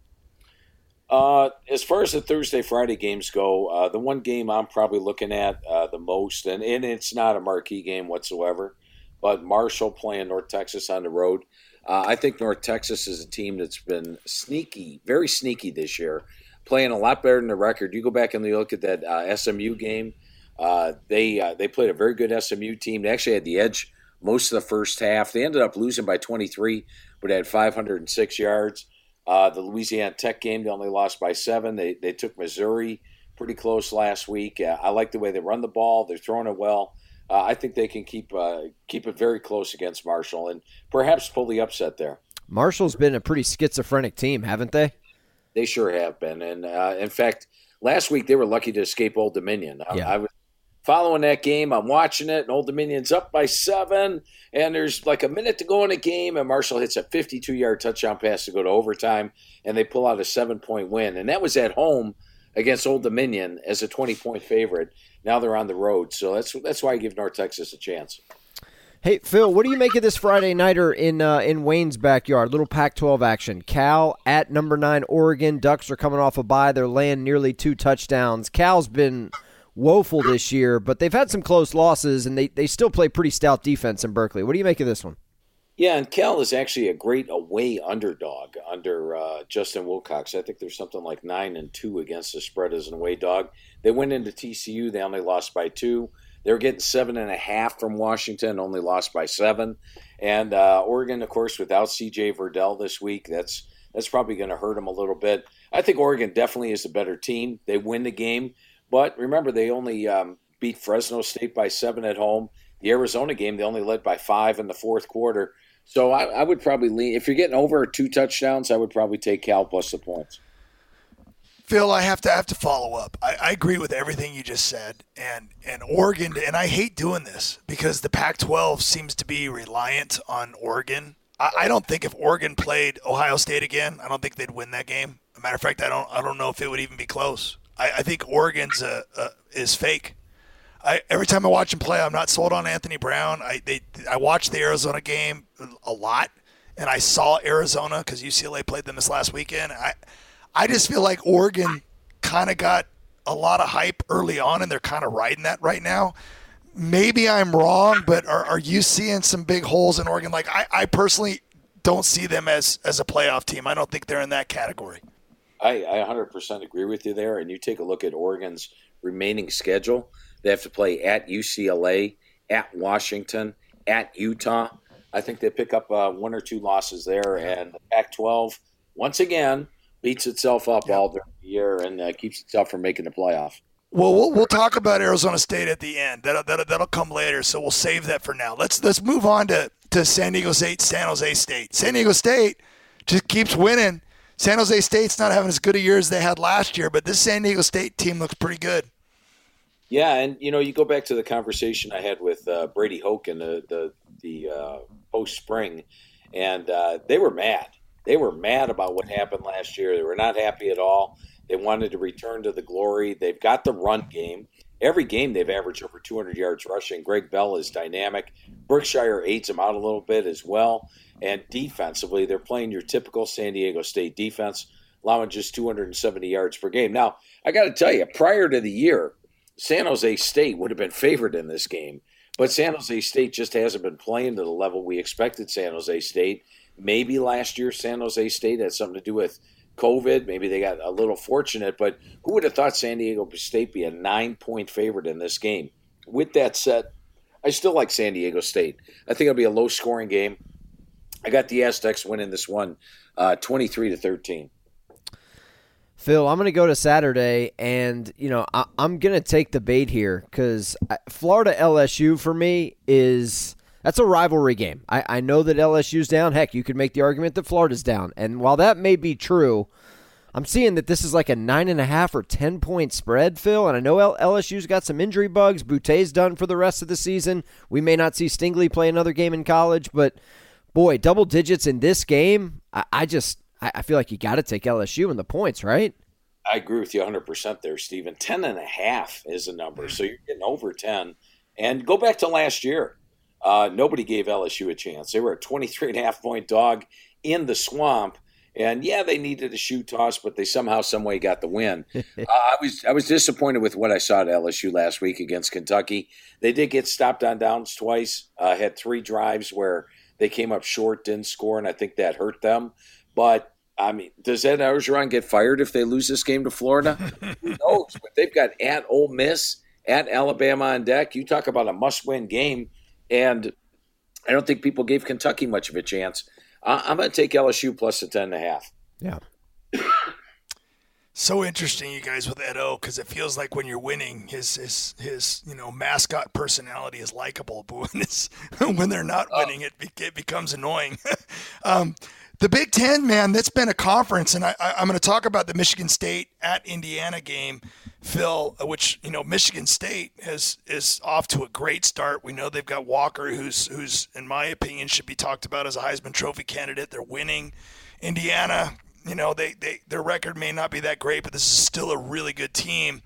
Speaker 8: As far as the Thursday, Friday games go, the one game I'm probably looking at the most, and it's not a marquee game whatsoever, but Marshall playing North Texas on the road. I think North Texas is a team that's been sneaky, very sneaky this year, playing a lot better than the record. You go back and you look at that SMU game. They played a very good SMU team. They actually had the edge most of the first half. They ended up losing by 23, but they had 506 yards. The Louisiana Tech game, they only lost by 7. They took Missouri pretty close last week. I like the way they run the ball. They're throwing it well. I think they can keep it very close against Marshall and perhaps pull the upset there.
Speaker 3: Marshall's been a pretty schizophrenic team, haven't they?
Speaker 8: They sure have been. And, in fact, last week they were lucky to escape Old Dominion. I was following that game. I'm watching it, and Old Dominion's up by 7, and there's like a minute to go in the game, and Marshall hits a 52-yard touchdown pass to go to overtime, and they pull out a 7-point win. And that was at home against Old Dominion as a 20-point favorite. Now they're on the road, so that's why I give North Texas a chance.
Speaker 3: Hey, Phil, what do you make of this Friday nighter in Wayne's backyard? Little Pac-12 action. Cal at number 9 Oregon. Ducks are coming off a bye. They're laying nearly 2 touchdowns. Cal's been woeful this year, but they've had some close losses, and they still play pretty stout defense in Berkeley. What do you make of this one?
Speaker 8: Yeah, and Cal is actually a great away underdog under Justin Wilcox. I think there's something like 9-2 against the spread as an away dog. They went into TCU. They only lost by 2. They were getting 7.5 from Washington, only lost by 7. And Oregon, of course, without C.J. Verdell this week, that's probably going to hurt them a little bit. I think Oregon definitely is the better team. They win the game. But remember, they only beat Fresno State by 7 at home. The Arizona game, they only led by 5 in the fourth quarter. So I would probably lean. If you're getting over 2 touchdowns, I would probably take Cal plus the points.
Speaker 5: Phil, I have to follow up. I agree with everything you just said. And Oregon, and I hate doing this because the Pac-12 seems to be reliant on Oregon. I don't think if Oregon played Ohio State again, I don't think they'd win that game. As a matter of fact, I don't know if it would even be close. I think Oregon's is fake. Every time I watch them play, I'm not sold on Anthony Brown. I watched the Arizona game a lot, and I saw Arizona because UCLA played them this last weekend. I just feel like Oregon kind of got a lot of hype early on, and they're kind of riding that right now. Maybe I'm wrong, but are you seeing some big holes in Oregon? Like I personally don't see them as a playoff team. I don't think they're in that category.
Speaker 8: I 100% agree with you there. And you take a look at Oregon's remaining schedule. They have to play at UCLA, at Washington, at Utah. I think they pick up 1 or 2 losses there. And the Pac-12, once again, beats itself up all during the year and keeps itself from making the playoff.
Speaker 5: Well, we'll talk about Arizona State at the end. That'll come later, so we'll save that for now. Let's move on to San Diego State, San Jose State. San Diego State just keeps winning. San Jose State's not having as good a year as they had last year, but this San Diego State team looks pretty good.
Speaker 8: Yeah, and you go back to the conversation I had with Brady Hoke in the post-spring, and they were mad. They were mad about what happened last year. They were not happy at all. They wanted to return to the glory. They've got the run game. Every game they've averaged over 200 yards rushing. Greg Bell is dynamic. Berkshire aids them out a little bit as well. And defensively, they're playing your typical San Diego State defense, allowing just 270 yards per game. Now, I got to tell you, prior to the year, San Jose State would have been favored in this game. But San Jose State just hasn't been playing to the level we expected San Jose State. Maybe last year San Jose State had something to do with COVID. Maybe they got a little fortunate, but who would have thought San Diego State be a 9-point favorite in this game? With that said, I still like San Diego State. I think it'll be a low-scoring game. I got the Aztecs winning this one 23-13.
Speaker 3: Phil, I'm going to go to Saturday, and I'm going to take the bait here because Florida LSU for me that's a rivalry game. I know that LSU's down. Heck, you could make the argument that Florida's down. And while that may be true, I'm seeing that this is like a 9.5 or 10-point spread, Phil. And I know LSU's got some injury bugs. Boute's done for the rest of the season. We may not see Stingley play another game in college, but boy, double digits in this game. I feel like you got to take LSU in the points, right?
Speaker 8: I agree with you 100% there, Stephen. 10.5 is the number, so you're getting over 10. And go back to last year. Nobody gave LSU a chance. They were a 23.5-point dog in the swamp. And, yeah, they needed a shoe toss, but they somehow, someway got the win. I was disappointed with what I saw at LSU last week against Kentucky. They did get stopped on downs twice, had 3 drives where they came up short, didn't score, and I think that hurt them. But, I mean, does Ed Orgeron get fired if they lose this game to Florida? Who knows? But they've got at Ole Miss, at Alabama on deck. You talk about a must-win game. And I don't think people gave Kentucky much of a chance. I'm going to take LSU plus the 10.5.
Speaker 3: Yeah.
Speaker 5: So interesting, you guys, with Ed O, because it feels like when you're winning, his mascot personality is likable, but when they're not winning, it becomes annoying. The Big Ten, man, that's been a conference, and I'm going to talk about the Michigan State at Indiana game, Phil, which, Michigan State is off to a great start. We know they've got Walker, who's in my opinion should be talked about as a Heisman Trophy candidate. They're winning. Indiana, their record may not be that great, but this is still a really good team.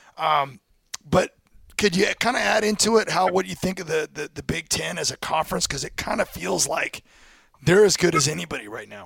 Speaker 5: But could you kind of add into it what you think of the Big Ten as a conference? Because it kind of feels like they're as good as anybody right now.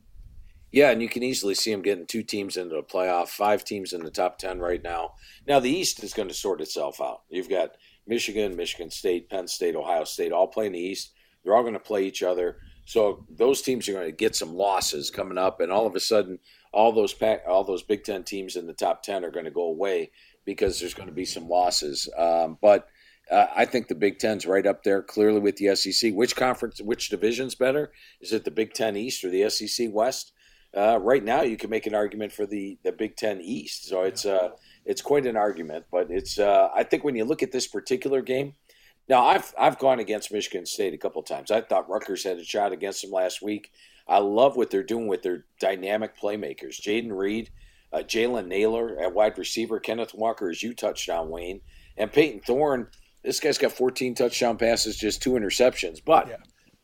Speaker 8: Yeah, and you can easily see them getting 2 teams into the playoff, 5 teams in the top 10 right now. Now, the East is going to sort itself out. You've got Michigan, Michigan State, Penn State, Ohio State, all playing the East. They're all going to play each other. So those teams are going to get some losses coming up, and all of a sudden, all those Big Ten teams in the top 10 are going to go away because there's going to be some losses. But I think the Big Ten's right up there, clearly with the SEC. Which division's better? Is it the Big Ten East or the SEC West? Right now, you can make an argument for the Big Ten East. So it's quite an argument. But it's I think when you look at this particular game. Now, I've gone against Michigan State a couple of times. I thought Rutgers had a shot against them last week. I love what they're doing with their dynamic playmakers. Jaden Reed, Jalen Naylor at wide receiver, Kenneth Walker, as you touched on, Wayne, and Peyton Thorne. This guy's got 14 touchdown passes, just 2 interceptions. But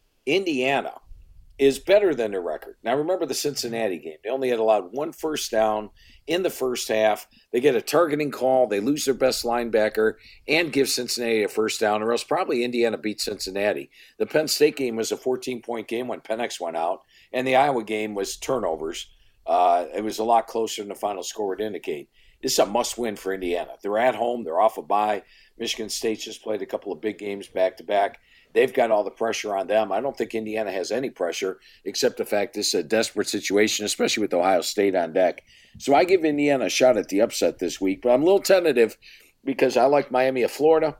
Speaker 8: Indiana is better than their record. Now, remember the Cincinnati game. They only had allowed 1 first down in the first half. They get a targeting call. They lose their best linebacker and give Cincinnati a first down, or else probably Indiana beats Cincinnati. The Penn State game was a 14-point game when Penix went out, and the Iowa game was turnovers. It was a lot closer than the final score would indicate. This is a must-win for Indiana. They're at home. They're off a bye. Michigan State just played a couple of big games back-to-back. They've got all the pressure on them. I don't think Indiana has any pressure except the fact this is a desperate situation, especially with Ohio State on deck. So I give Indiana a shot at the upset this week, but I'm a little tentative because I like Miami of Florida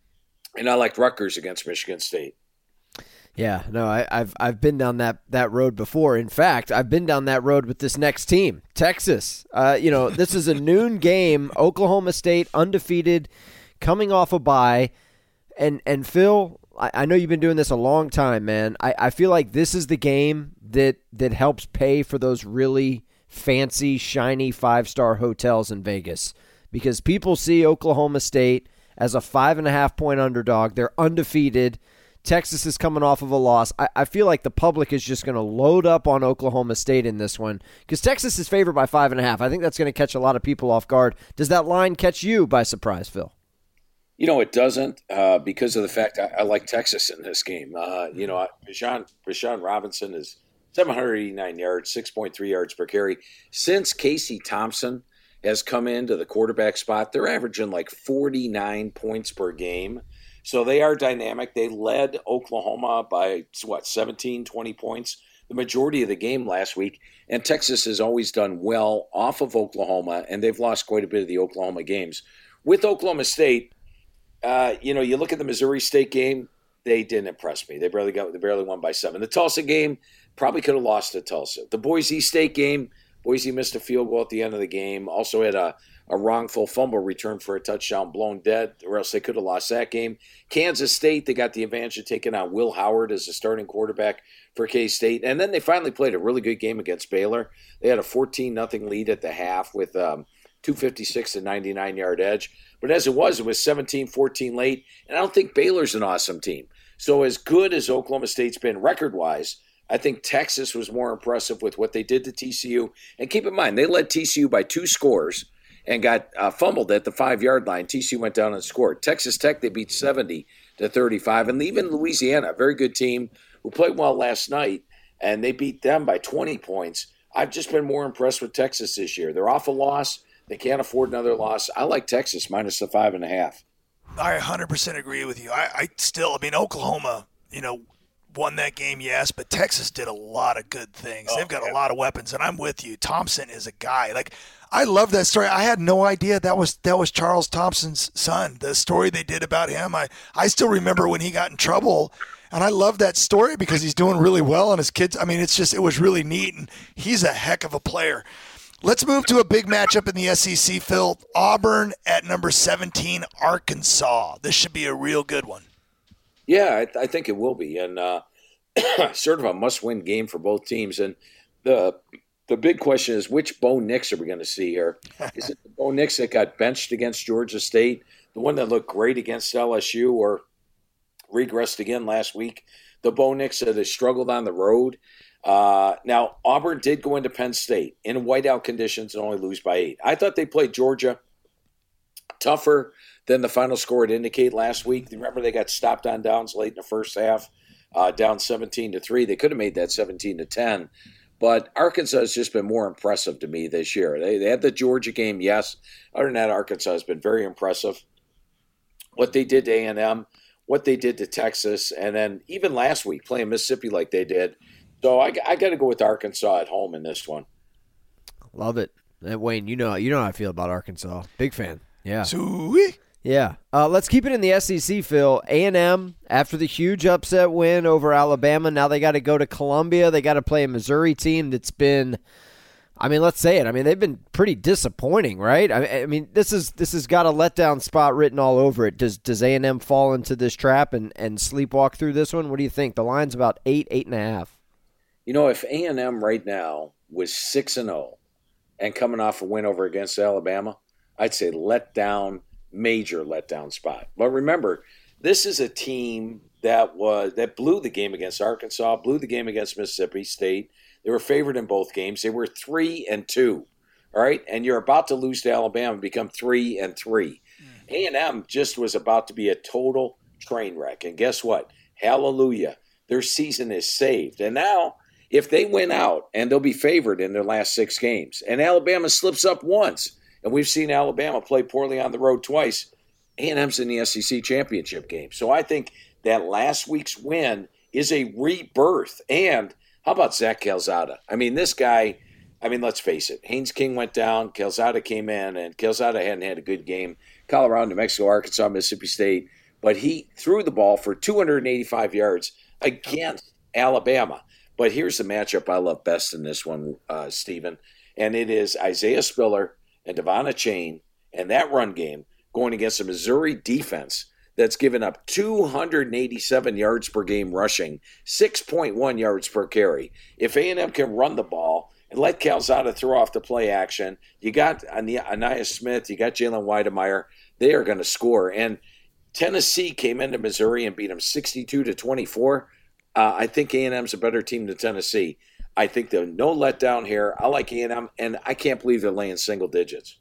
Speaker 8: and I like Rutgers against Michigan State.
Speaker 3: Yeah, no, I've been down that road before. In fact, I've been down that road with this next team, Texas. This is a noon game. Oklahoma State undefeated, coming off a bye, and Phil, I know you've been doing this a long time, man. I feel like this is the game that helps pay for those really fancy, shiny 5-star hotels in Vegas, because people see Oklahoma State as a 5.5-point underdog. They're undefeated. Texas is coming off of a loss. I feel like the public is just going to load up on Oklahoma State in this one because Texas is favored by 5.5. I think that's going to catch a lot of people off guard. Does that line catch you by surprise, Phil?
Speaker 8: It doesn't because of the fact I like Texas in this game. Bijan Robinson is 789 yards, 6.3 yards per carry. Since Casey Thompson has come into the quarterback spot, they're averaging like 49 points per game. So they are dynamic. They led Oklahoma by, 17, 20 points, the majority of the game last week. And Texas has always done well off of Oklahoma, and they've lost quite a bit of the Oklahoma games. With Oklahoma State, you look at the Missouri State game, they didn't impress me. They barely won by 7. The Tulsa game, probably could have lost to Tulsa. The Boise State game, Boise missed a field goal at the end of the game. Also had a wrongful fumble return for a touchdown blown dead, or else they could have lost that game. Kansas State, they got the advantage of taking on Will Howard as the starting quarterback for K-State. And then they finally played a really good game against Baylor. They had a 14-0 lead at the half with 256 to 99-yard edge. But as it was 17-14 late, and I don't think Baylor's an awesome team. So as good as Oklahoma State's been record-wise, I think Texas was more impressive with what they did to TCU. And keep in mind, they led TCU by 2 scores and got fumbled at the 5-yard line. TCU went down and scored. Texas Tech, they beat 70-35. And even Louisiana, a very good team who played well last night, and they beat them by 20 points. I've just been more impressed with Texas this year. They're off a loss. They can't afford another loss. I like Texas minus the 5.5.
Speaker 5: I 100% agree with you. I Oklahoma, won that game, yes, but Texas did a lot of good things. They've got a lot of weapons, and I'm with you. Thompson is a guy. I love that story. I had no idea that was Charles Thompson's son. The story they did about him, I still remember when he got in trouble, and I love that story because he's doing really well, and his kids, it was really neat, and he's a heck of a player. Let's move to a big matchup in the SEC, Phil. Auburn at number 17, Arkansas. This should be a real good one.
Speaker 8: Yeah, I think it will be. And sort of a must-win game for both teams. And the big question is, which Bo Nix are we going to see here? Is it the Bo Nix that got benched against Georgia State, the one that looked great against LSU or regressed again last week, the Bo Nix that has struggled on the road? Now, Auburn did go into Penn State in whiteout conditions and only lose by 8. I thought they played Georgia tougher than the final score would indicate last week. Remember, they got stopped on downs late in the first half, down 17-3. They could have made that 17-10. But Arkansas has just been more impressive to me this year. They had the Georgia game, yes. Other than that, Arkansas has been very impressive. What they did to A&M, what they did to Texas, and then even last week playing Mississippi like they did. So I got to go with Arkansas at home in this one.
Speaker 3: Love it. Wayne, you know how I feel about Arkansas. Big fan. Yeah.
Speaker 5: Sweet.
Speaker 3: Yeah. Let's keep it in the SEC, Phil. A&M, after the huge upset win over Alabama, now they got to go to Columbia. They got to play a Missouri team that's been, let's say it. They've been pretty disappointing, right? I mean, this has got a letdown spot written all over it. Does A&M fall into this trap and sleepwalk through this one? What do you think? The line's about 8.5.
Speaker 8: If A&M right now was 6-0 and coming off a win over against Alabama, I'd say major letdown spot. But remember, this is a team that blew the game against Arkansas, blew the game against Mississippi State. They were favored in both games. They were 3-2, all right? And you're about to lose to Alabama and become 3-3. A&M just was about to be a total train wreck. And guess what? Hallelujah. Their season is saved. And now, if they win out, and they'll be favored in their last 6 games, and Alabama slips up once, and we've seen Alabama play poorly on the road twice, A&M's in the SEC championship game. So I think that last week's win is a rebirth. And how about Zach Calzada? This guy, let's face it. Haynes King went down, Calzada came in, and Calzada hadn't had a good game. Colorado, New Mexico, Arkansas, Mississippi State. But he threw the ball for 285 yards against Alabama. But here's the matchup I love best in this one, Stephen, and it is Isaiah Spiller and Devon Chain and that run game going against a Missouri defense that's given up 287 yards per game rushing, 6.1 yards per carry. If A&M can run the ball and let Calzada throw off the play action, you got Anaya Smith, you got Jalen Weidemeyer, they are going to score. And Tennessee came into Missouri and beat them 62-24. I think A&M's a better team than Tennessee. I think there's no letdown here. I like A&M, and I can't believe they're laying single digits.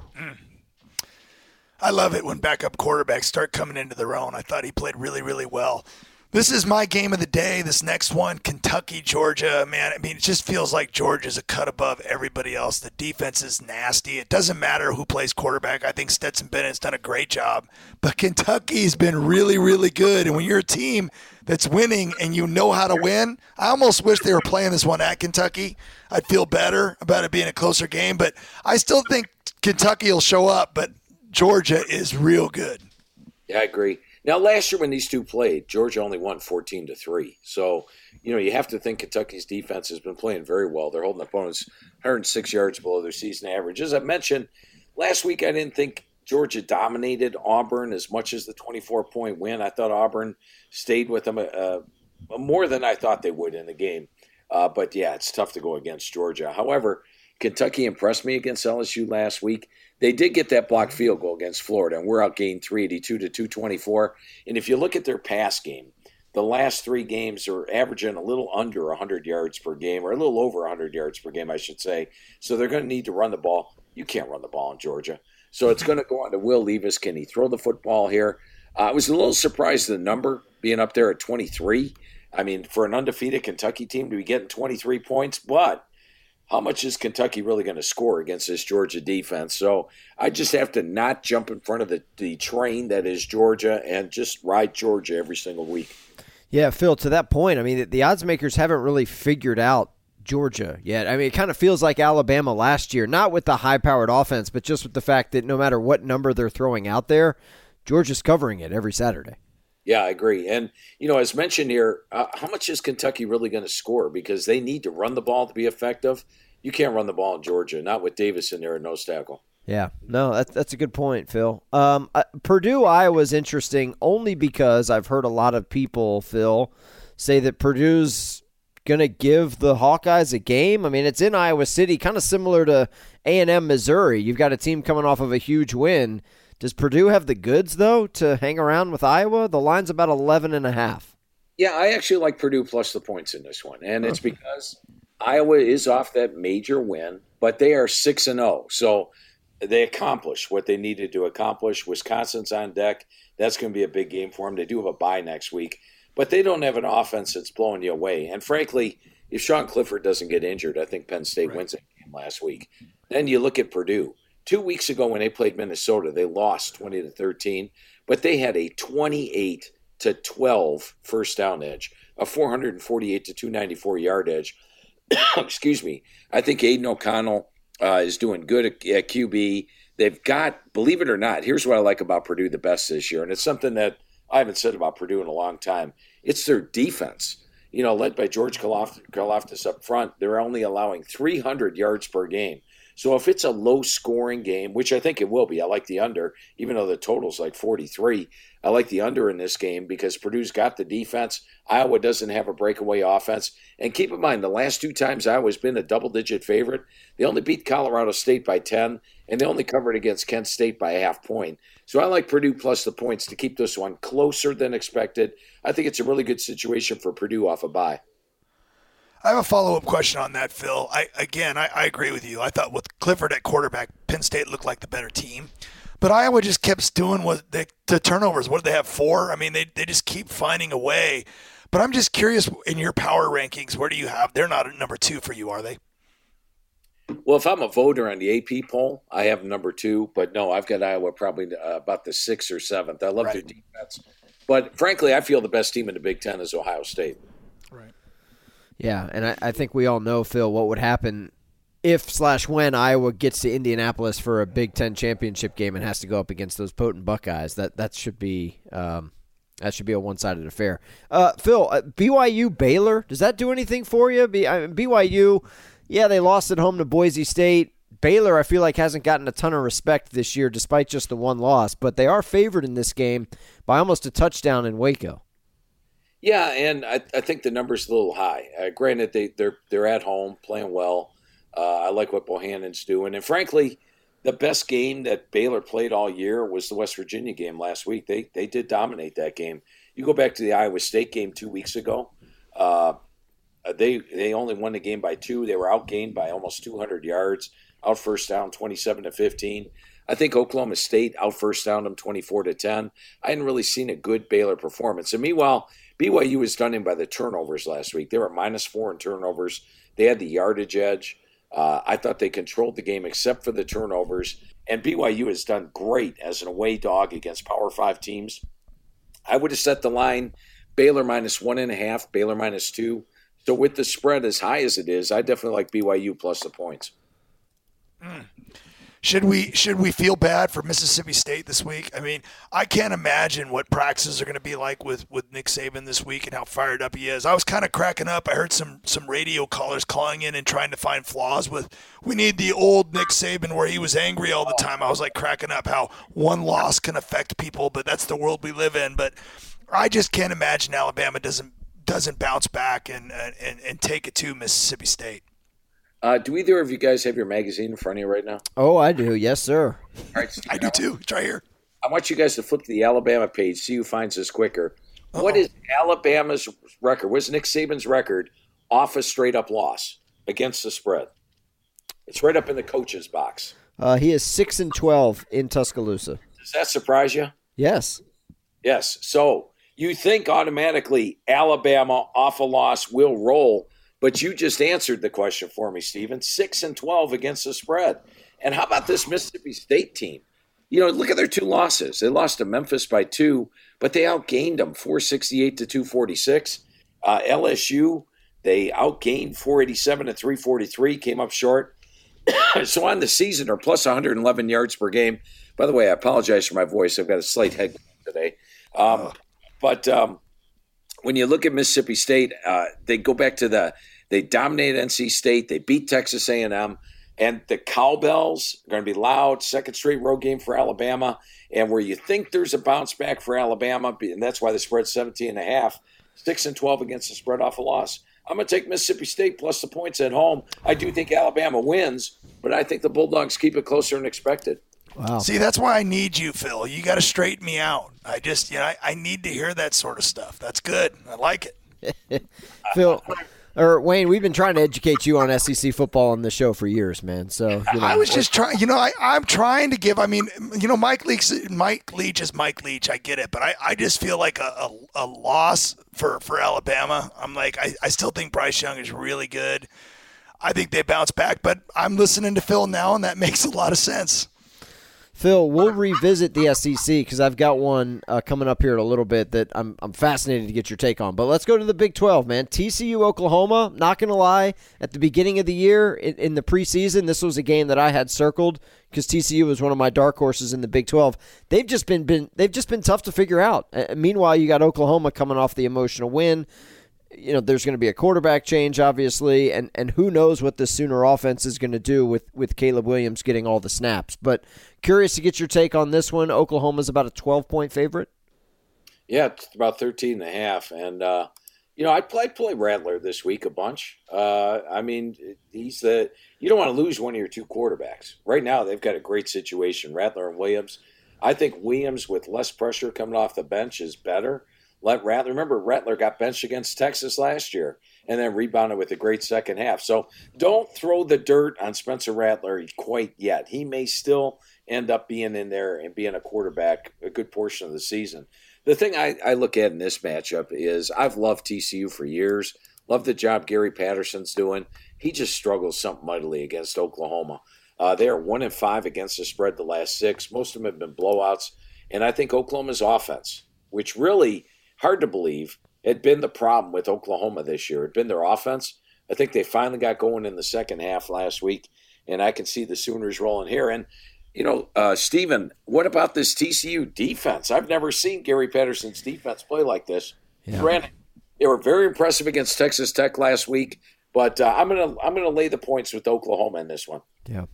Speaker 5: I love it when backup quarterbacks start coming into their own. I thought he played really, really well. This is my game of the day. This next one, Kentucky, Georgia. Man, it just feels like Georgia's a cut above everybody else. The defense is nasty. It doesn't matter who plays quarterback. I think Stetson Bennett's done a great job. But Kentucky's been really, really good. And when you're a team that's winning and you know how to win, I almost wish they were playing this one at Kentucky. I'd feel better about it being a closer game. But I still think Kentucky will show up. But Georgia is real good.
Speaker 8: Yeah, I agree. Now, last year when these two played, Georgia only won 14-3. So, you have to think Kentucky's defense has been playing very well. They're holding opponents 106 yards below their season average. As I mentioned, last week I didn't think Georgia dominated Auburn as much as the 24-point win. I thought Auburn stayed with them more than I thought they would in the game. But, yeah, it's tough to go against Georgia. However, Kentucky impressed me against LSU last week. They did get that blocked field goal against Florida, and we're outgained 382-224. And if you look at their pass game, the last 3 games are averaging a little under 100 yards per game, or a little over 100 yards per game, I should say. So they're going to need to run the ball. You can't run the ball in Georgia. So it's going to go on to Will Levis. Can he throw the football here? I was a little surprised at the number being up there at 23. For an undefeated Kentucky team to be getting 23 points, but how much is Kentucky really going to score against this Georgia defense? So I just have to not jump in front of the train that is Georgia and just ride Georgia every single week.
Speaker 3: Yeah, Phil, to that point, the odds makers haven't really figured out Georgia yet. It kind of feels like Alabama last year, not with the high-powered offense, but just with the fact that no matter what number they're throwing out there, Georgia's covering it every Saturday.
Speaker 8: Yeah, I agree. And, as mentioned here, how much is Kentucky really going to score? Because they need to run the ball to be effective. You can't run the ball in Georgia, not with Davis in there at nose tackle.
Speaker 3: Yeah, no, that's a good point, Phil. Purdue, Iowa is interesting only because I've heard a lot of people, Phil, say that Purdue's going to give the Hawkeyes a game. I mean, it's in Iowa City, kind of similar to A&M Missouri. You've got a team coming off of a huge win. Does Purdue have the goods, though, to hang around with Iowa? The line's about 11.5.
Speaker 8: Yeah, I actually like Purdue plus the points in this one, and it's because Iowa is off that major win, but they are 6-0, so they accomplished what they needed to accomplish. Wisconsin's on deck. That's going to be a big game for them. They do have a bye next week, but they don't have an offense that's blowing you away. And frankly, if Sean Clifford doesn't get injured, I think Penn State wins that game last week. Then you look at Purdue. 2 weeks ago when they played Minnesota, they lost 20-13, but they had a 28-12 first down edge, a 448 to 294 yard edge. Excuse me. I think Aiden O'Connell is doing good at QB. They've got, believe it or not, here's what I like about Purdue the best this year, and it's something that I haven't said about Purdue in a long time. It's their defense. Led by George Karlaftis up front, they're only allowing 300 yards per game. So if it's a low-scoring game, which I think it will be, I like the under, even though the total's like 43. I like the under in this game because Purdue's got the defense. Iowa doesn't have a breakaway offense. And keep in mind, the last 2 times Iowa's been a double-digit favorite, they only beat Colorado State by 10, and they only covered against Kent State by a half point. So I like Purdue plus the points to keep this one closer than expected. I think it's a really good situation for Purdue off a bye.
Speaker 5: I have a follow-up question on that, Phil. I agree with you. I thought with Clifford at quarterback, Penn State looked like the better team. But Iowa just kept doing the turnovers. What did they have, 4? I mean, they just keep finding a way. But I'm just curious, in your power rankings, where do you have? They're not at number 2 for you, are they?
Speaker 8: Well, if I'm a voter on the AP poll, I have number 2. But no, I've got Iowa probably about the 6th or 7th. I love their defense. But frankly, I feel the best team in the Big Ten is Ohio State.
Speaker 5: Right.
Speaker 3: Yeah, and I think we all know, Phil, what would happen if/when Iowa gets to Indianapolis for a Big Ten championship game and has to go up against those potent Buckeyes. That should be a one-sided affair. Phil, BYU Baylor, does that do anything for you? BYU, yeah, they lost at home to Boise State. Baylor, I feel like, hasn't gotten a ton of respect this year despite just the one loss, but they are favored in this game by almost a touchdown in Waco.
Speaker 8: Yeah, and I think the number's a little high. Granted, they're at home, playing well. I like what Bohannon's doing. And frankly, the best game that Baylor played all year was the West Virginia game last week. They did dominate that game. You go back to the Iowa State game 2 weeks ago. They only won the game by 2. They were outgained by almost 200 yards, out first down 27-15. I think Oklahoma State out first down them 24-10. I hadn't really seen a good Baylor performance. And meanwhile, BYU was done in by the turnovers last week. They were -4 in turnovers. They had the yardage edge. I thought they controlled the game except for the turnovers. And BYU has done great as an away dog against Power 5 teams. I would have set the line Baylor -1.5, Baylor -2. So with the spread as high as it is, I definitely like BYU plus the points.
Speaker 5: Should we feel bad for Mississippi State this week? I mean, I can't imagine what practices are going to be like with Nick Saban this week and how fired up he is. I was kind of cracking up. I heard some radio callers calling in and trying to find flaws with, we need the old Nick Saban where he was angry all the time. I was like cracking up how one loss can affect people, but that's the world we live in. But I just can't imagine Alabama doesn't bounce back and take it to Mississippi State.
Speaker 8: Do either of you guys have your magazine in front of you right now?
Speaker 3: Oh, I do. Yes, sir.
Speaker 8: All right, Steve,
Speaker 5: I do too. It's right here.
Speaker 8: I want you guys to flip to the Alabama page, see who finds this quicker. What is Alabama's record? What's Nick Saban's record off a straight-up loss against the spread? It's right up in the coach's box.
Speaker 3: He is 6-12 in Tuscaloosa.
Speaker 8: Does that surprise you?
Speaker 3: Yes.
Speaker 8: Yes. So you think automatically Alabama off a loss will roll, but you just answered the question for me, Stephen. 6-12 against the spread. And how about this Mississippi State team? Look at their 2 losses. They lost to Memphis by 2, but they outgained them 468 to 246. LSU, they outgained 487 to 343, came up short. So on the season, are plus 111 yards per game. By the way, I apologize for my voice. I've got a slight head today. But when you look at Mississippi State, they go back to They dominated NC State. They beat Texas A&M. And the Cowbells are going to be loud. Second straight road game for Alabama. And where you think there's a bounce back for Alabama, and that's why the spread's 17.5, 6-12 against the spread off a loss. I'm going to take Mississippi State plus the points at home. I do think Alabama wins, but I think the Bulldogs keep it closer than expected.
Speaker 3: Wow.
Speaker 5: See, that's why I need you, Phil. You got to straighten me out. I need to hear that sort of stuff. That's good. I like it.
Speaker 3: Phil, or Wayne, we've been trying to educate you on SEC football on the show for years, man. So
Speaker 5: I was just trying. I'm trying to give. Mike Leach is Mike Leach. I get it, but I just feel like a loss for Alabama. I'm like, I still think Bryce Young is really good. I think they bounce back, but I'm listening to Phil now, and that makes a lot of sense.
Speaker 3: Phil, we'll revisit the SEC because I've got one coming up here in a little bit that I'm fascinated to get your take on. But let's go to the Big 12, man. TCU, Oklahoma, not going to lie, at the beginning of the year in the preseason, this was a game that I had circled because TCU was one of my dark horses in the Big 12. They've just been tough to figure out. Meanwhile, you got Oklahoma coming off the emotional win. There's going to be a quarterback change, obviously, and who knows what the Sooner offense is going to do with Caleb Williams getting all the snaps. But curious to get your take on this one. Oklahoma's about a 12-point favorite.
Speaker 8: Yeah, it's about 13.5. And, I play Rattler this week a bunch. You don't want to lose one of your two quarterbacks. Right now, they've got a great situation, Rattler and Williams. I think Williams, with less pressure coming off the bench, is better. Remember, Rattler got benched against Texas last year and then rebounded with a great second half. So don't throw the dirt on Spencer Rattler quite yet. He may still end up being in there and being a quarterback a good portion of the season. The thing I look at in this matchup is I've loved TCU for years. Love the job Gary Patterson's doing. He just struggles something mightily against Oklahoma. They are 1-5 against the spread the last 6. Most of them have been blowouts. And I think Oklahoma's offense, which really – hard to believe, had been the problem with Oklahoma this year. It had been their offense. I think they finally got going in the second half last week, and I can see the Sooners rolling here. And, Stephen, what about this TCU defense? I've never seen Gary Patterson's defense play like this. Yeah. Granted, they were very impressive against Texas Tech last week, but I'm gonna lay the points with Oklahoma in this one.
Speaker 3: Yeah.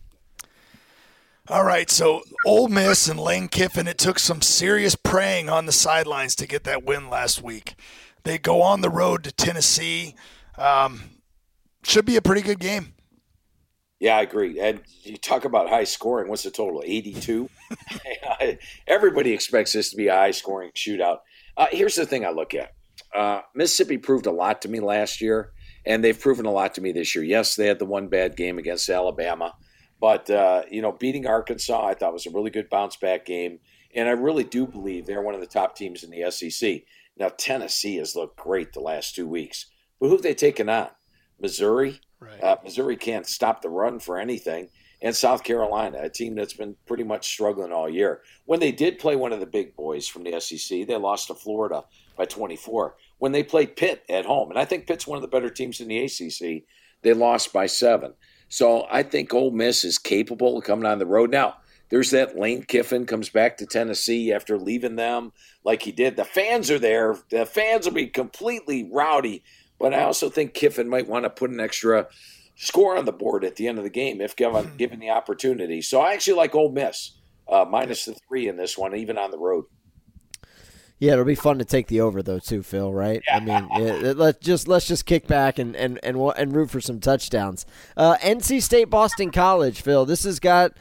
Speaker 5: All right, so Ole Miss and Lane Kiffin, it took some serious praying on the sidelines to get that win last week. They go on the road to Tennessee. Should be a pretty good game.
Speaker 8: Yeah, I agree. And you talk about high scoring. What's the total? 82? Everybody expects this to be a high-scoring shootout. Here's the thing I look at. Mississippi proved a lot to me last year, and they've proven a lot to me this year. Yes, they had the one bad game against Alabama. But, beating Arkansas, I thought was a really good bounce-back game. And I really do believe they're one of the top teams in the SEC. Now, Tennessee has looked great the last 2 weeks. But who have they taken on? Missouri? Right. Missouri can't stop the run for anything. And South Carolina, a team that's been pretty much struggling all year. When they did play one of the big boys from the SEC, they lost to Florida by 24. When they played Pitt at home, and I think Pitt's one of the better teams in the ACC, they lost by 7. So I think Ole Miss is capable of coming on the road. Now, there's that Lane Kiffin comes back to Tennessee after leaving them like he did. The fans are there. The fans will be completely rowdy. But I also think Kiffin might want to put an extra score on the board at the end of the game if given the opportunity. So I actually like Ole Miss, minus the 3 in this one, even on the road.
Speaker 3: Yeah, it'll be fun to take the over though too, Phil. Right? Yeah. I mean, let's just kick back and root for some touchdowns. NC State, Boston College, Phil. This has got.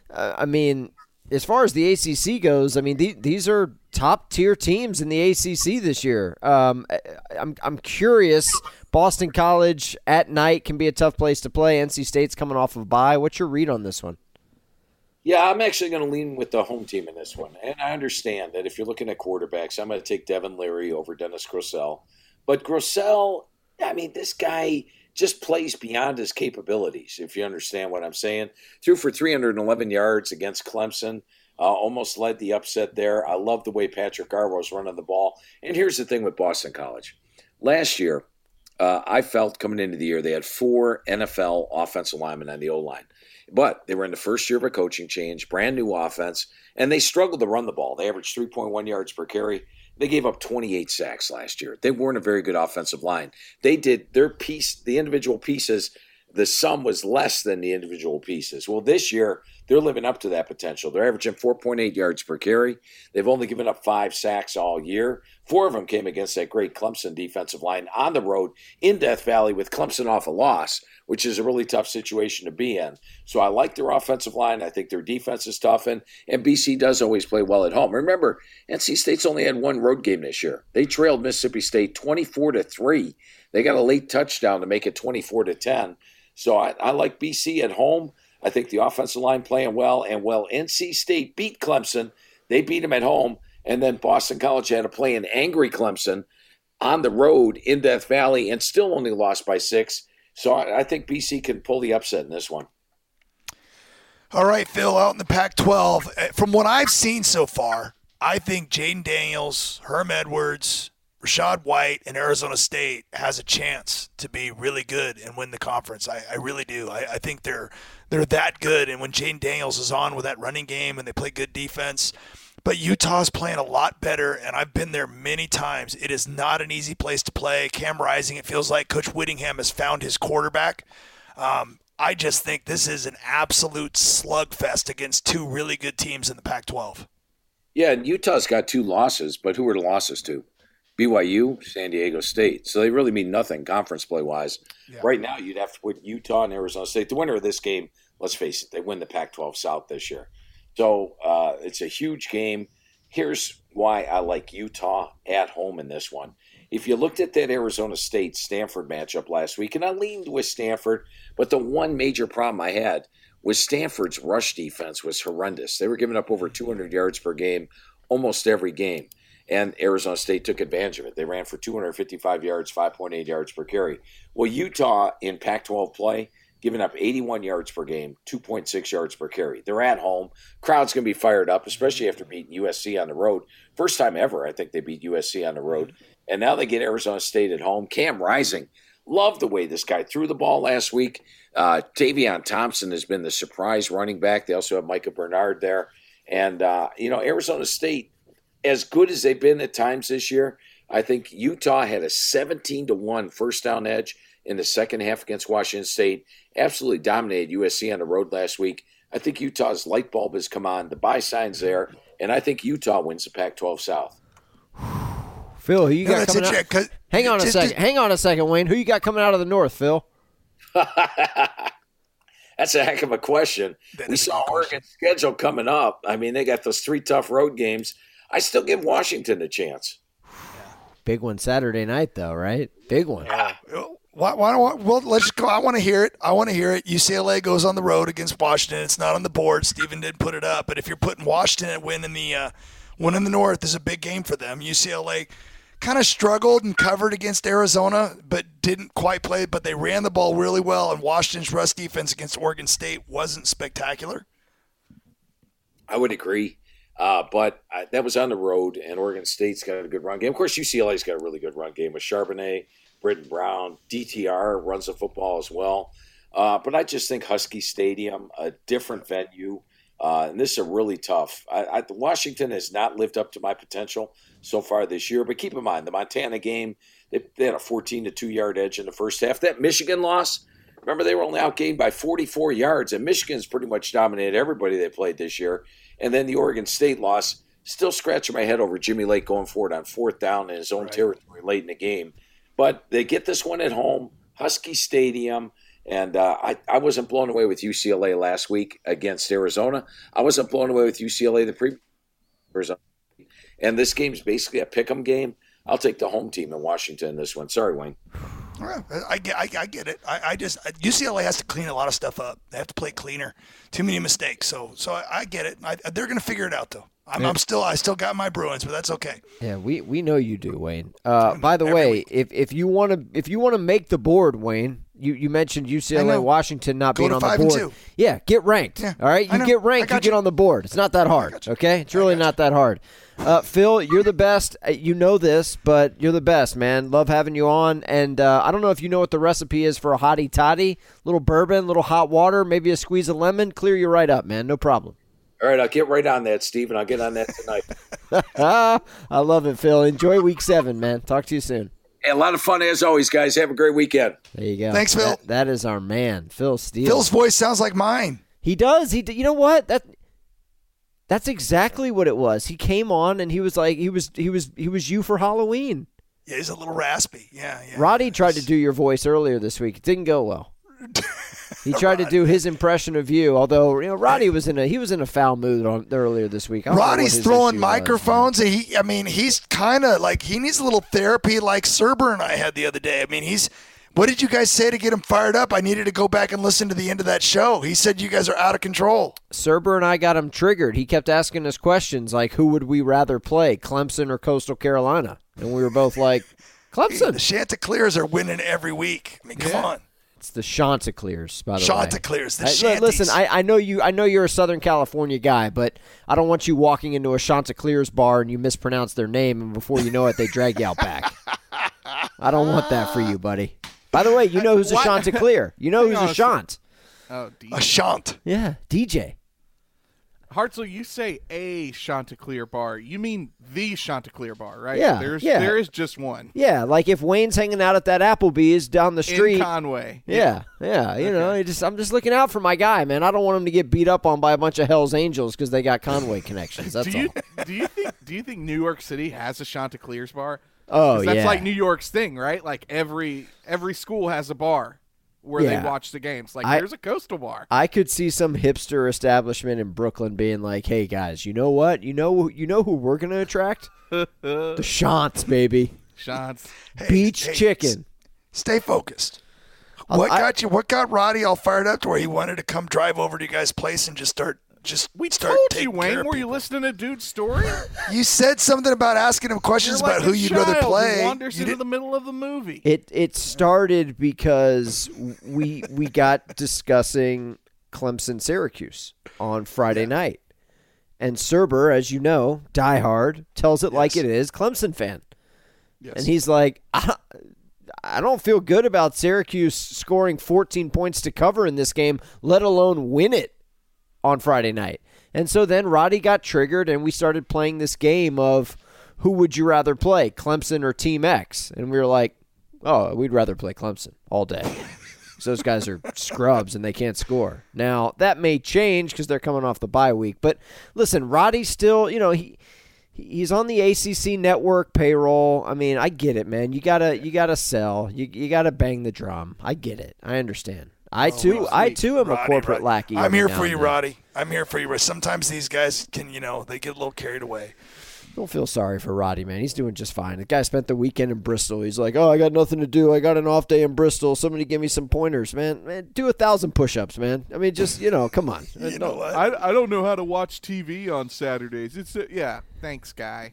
Speaker 3: As far as the ACC goes, these are top tier teams in the ACC this year. I'm curious. Boston College at night can be a tough place to play. NC State's coming off of a bye. What's your read on this one?
Speaker 8: Yeah, I'm actually going to lean with the home team in this one. And I understand that if you're looking at quarterbacks, I'm going to take Devin Leary over Dennis Grosel. But Grosel, this guy just plays beyond his capabilities, if you understand what I'm saying. Threw for 311 yards against Clemson. Almost led the upset there. I love the way Patrick Garwo's running the ball. And here's the thing with Boston College. Last year, I felt coming into the year they had 4 NFL offensive linemen on the O-line. But they were in the first year of a coaching change, brand new offense, and they struggled to run the ball. They averaged 3.1 yards per carry. They gave up 28 sacks last year. They weren't a very good offensive line. They did their piece, the individual pieces, the sum was less than the individual pieces. Well, this year, they're living up to that potential. They're averaging 4.8 yards per carry. They've only given up 5 sacks all year. 4 of them came against that great Clemson defensive line on the road in Death Valley with Clemson off a loss, which is a really tough situation to be in. So I like their offensive line. I think their defense is tough, and BC does always play well at home. Remember, NC State's only had 1 road game this year. They trailed Mississippi State 24-3. They got a late touchdown to make it 24-10. So I like BC at home. I think the offensive line playing well. And NC State beat Clemson, they beat them at home. And then Boston College had to play an angry Clemson on the road in Death Valley and still only lost by 6. So I think BC can pull the upset in this one.
Speaker 5: All right, Phil, out in the Pac-12. From what I've seen so far, I think Jaden Daniels, Herm Edwards, Rashad White, and Arizona State has a chance to be really good and win the conference. I really do. I think they're that good. And when Jaden Daniels is on with that running game and they play good defense, but Utah's playing a lot better, and I've been there many times. It is not an easy place to play. Cam Rising, it feels like Coach Whittingham has found his quarterback. I just think this is an absolute slugfest against 2 really good teams in the Pac-12.
Speaker 8: Yeah, and Utah's got 2 losses, but who are the losses to? BYU, San Diego State. So they really mean nothing conference play-wise. Yeah. Right now, you'd have to put Utah and Arizona State. The winner of this game, let's face it, they win the Pac-12 South this year. So it's a huge game. Here's why I like Utah at home in this one. If you looked at that Arizona State-Stanford matchup last week, and I leaned with Stanford, but the one major problem I had was Stanford's rush defense was horrendous. They were giving up over 200 yards per game almost every game. And Arizona State took advantage of it. They ran for 255 yards, 5.8 yards per carry. Well, Utah in Pac-12 play, giving up 81 yards per game, 2.6 yards per carry. They're at home. Crowd's going to be fired up, especially after beating USC on the road. First time ever, I think they beat USC on the road. And now they get Arizona State at home. Cam Rising, love the way this guy threw the ball last week. Tavion Thompson has been the surprise running back. They also have Micah Bernard there. And, Arizona State, as good as they've been at times this year, I think Utah had a 17-1 first down edge in the second half against Washington State. Absolutely dominated USC on the road last week. I think Utah's light bulb has come on. The buy sign's there, and I think Utah wins the Pac-12 South.
Speaker 3: Phil, who you got coming out? Hang on a second, Wayne. Who you got coming out of the North, Phil?
Speaker 8: That's a heck of a question. We saw Oregon's schedule coming up. I mean, they got those 3 tough road games. I still give Washington a chance.
Speaker 3: Big one Saturday night, though, right? Big one.
Speaker 5: Yeah. Let's go. I want to hear it. UCLA goes on the road against Washington. It's not on the board. Steven didn't put it up. But if you're putting Washington at win in the North is a big game for them. UCLA kind of struggled and covered against Arizona, but didn't quite play. But they ran the ball really well, and Washington's rush defense against Oregon State wasn't spectacular.
Speaker 8: I would agree. But that was on the road, and Oregon State's got a good run game. Of course, UCLA's got a really good run game with Charbonnet, Britton Brown, DTR runs the football as well. But I just think Husky Stadium, a different venue, and this is a really tough. Washington has not lived up to my potential so far this year. But keep in mind, the Montana game, they had a 14-2 yard edge in the first half. That Michigan loss, remember, they were only outgained by 44 yards, and Michigan's pretty much dominated everybody they played this year. And then the Oregon State loss, still scratching my head over Jimmy Lake going forward on 4th down in his own territory late in the game. But they get this one at home, Husky Stadium, and I wasn't blown away with UCLA last week against Arizona. I wasn't blown away with UCLA the previous Arizona. And this game's basically a pick'em game. I'll take the home team in Washington in this one. Sorry, Wayne.
Speaker 5: I get it. I just UCLA has to clean a lot of stuff up. They have to play cleaner. Too many mistakes. So I get it. They're going to figure it out though. I still got my Bruins, but that's okay.
Speaker 3: Yeah, we know you do, Wayne. By the way, if you want to make the board, Wayne, you mentioned UCLA, Washington not being on the board. Yeah, get ranked. Yeah, all right, you get ranked, you get on the board. It's not that hard. Okay, it's really not that hard. Phil, you're the best. You know this, but you're the best, man. Love having you on. And I don't know if you know what the recipe is for a hottie toddy. Little bourbon, little hot water, maybe a squeeze of lemon. Clear you right up, man. No problem.
Speaker 8: All right, I'll get right on that, Steve, and I'll get on that tonight.
Speaker 3: I love it, Phil. Enjoy Week 7, man. Talk to you soon.
Speaker 8: Hey, a lot of fun as always, guys. Have a great weekend.
Speaker 3: There you go.
Speaker 5: Thanks, Phil.
Speaker 3: That is our man, Phil Steele.
Speaker 5: Phil's voice sounds like mine.
Speaker 3: He does. You know what? That's exactly what it was. He came on and he was like he was you for Halloween.
Speaker 5: Yeah, he's a little raspy. Yeah.
Speaker 3: Roddy tried to do your voice earlier this week. It didn't go well. He tried to do his impression of you, although Roddy was in a foul mood earlier this week.
Speaker 5: Roddy's throwing microphones. He's kind of like he needs a little therapy, like Serber and I had the other day. I mean, what did you guys say to get him fired up? I needed to go back and listen to the end of that show. He said you guys are out of control.
Speaker 3: Serber and I got him triggered. He kept asking us questions like, who would we rather play, Clemson or Coastal Carolina? And we were both like, Clemson.
Speaker 5: The Chanticleers are winning every week. I mean, come on.
Speaker 3: It's the Chanticleers, by the way.
Speaker 5: Chanticleers, the Shanties.
Speaker 3: Listen, I know you're a Southern California guy, but I don't want you walking into a Chanticleers bar and you mispronounce their name, and before you know it, they drag you out back. I don't want that for you, buddy. By the way, you know who's a Chanticleer. You know who's a Shant.
Speaker 4: Oh, DJ.
Speaker 5: A Shant.
Speaker 3: Yeah, DJ.
Speaker 4: Hartzell, you say a Chanticleer bar. You mean the Chanticleer bar, right?
Speaker 3: Yeah,
Speaker 4: There is just one.
Speaker 3: Yeah, like if Wayne's hanging out at that Applebee's down the street.
Speaker 4: In Conway.
Speaker 3: Yeah. You know, I'm just looking out for my guy, man. I don't want him to get beat up on by a bunch of Hell's Angels because they got Conway connections. That's all.
Speaker 4: Do you think New York City has a Chanticleers bar?
Speaker 3: Oh,
Speaker 4: that's like New York's thing, right? Like every school has a bar where they watch the games. Like there's a Coastal bar.
Speaker 3: I could see some hipster establishment in Brooklyn being like, "Hey guys, you know what? You know who we're gonna attract? The Shants, baby.
Speaker 4: Shants.
Speaker 3: Beach chicken.
Speaker 5: Stay focused. What got Roddy all fired up to where he wanted to come drive over to you guys' place and just start
Speaker 4: told you, Wayne. Were you listening to Dude's story?
Speaker 5: You said something about asking him questions about who you'd rather play.
Speaker 4: He wanders into the middle of the movie.
Speaker 3: It started because we got discussing Clemson-Syracuse on Friday night. And Serber, as you know, diehard, tells it like it is, Clemson fan. Yes. And he's like, I don't feel good about Syracuse scoring 14 points to cover in this game, let alone win it on Friday night. And so then Roddy got triggered and we started playing this game of who would you rather play, Clemson or Team X? And we were like, oh, we'd rather play Clemson all day. So those guys are scrubs and they can't score. Now, that may change because they're coming off the bye week. But listen, Roddy's still, he's on the ACC network payroll. I mean, I get it, man. You gotta sell. You gotta bang the drum. I get it. I understand. I too am a corporate lackey.
Speaker 5: I'm here for you, Roddy. I'm here for you. Sometimes these guys can, they get a little carried away.
Speaker 3: Don't feel sorry for Roddy, man. He's doing just fine. The guy spent the weekend in Bristol. He's like, oh, I got nothing to do. I got an off day in Bristol. Somebody give me some pointers, man. Do 1,000 push-ups, man. I mean, just, come on.
Speaker 5: You know what?
Speaker 4: I don't know how to watch TV on Saturdays. Thanks, guy.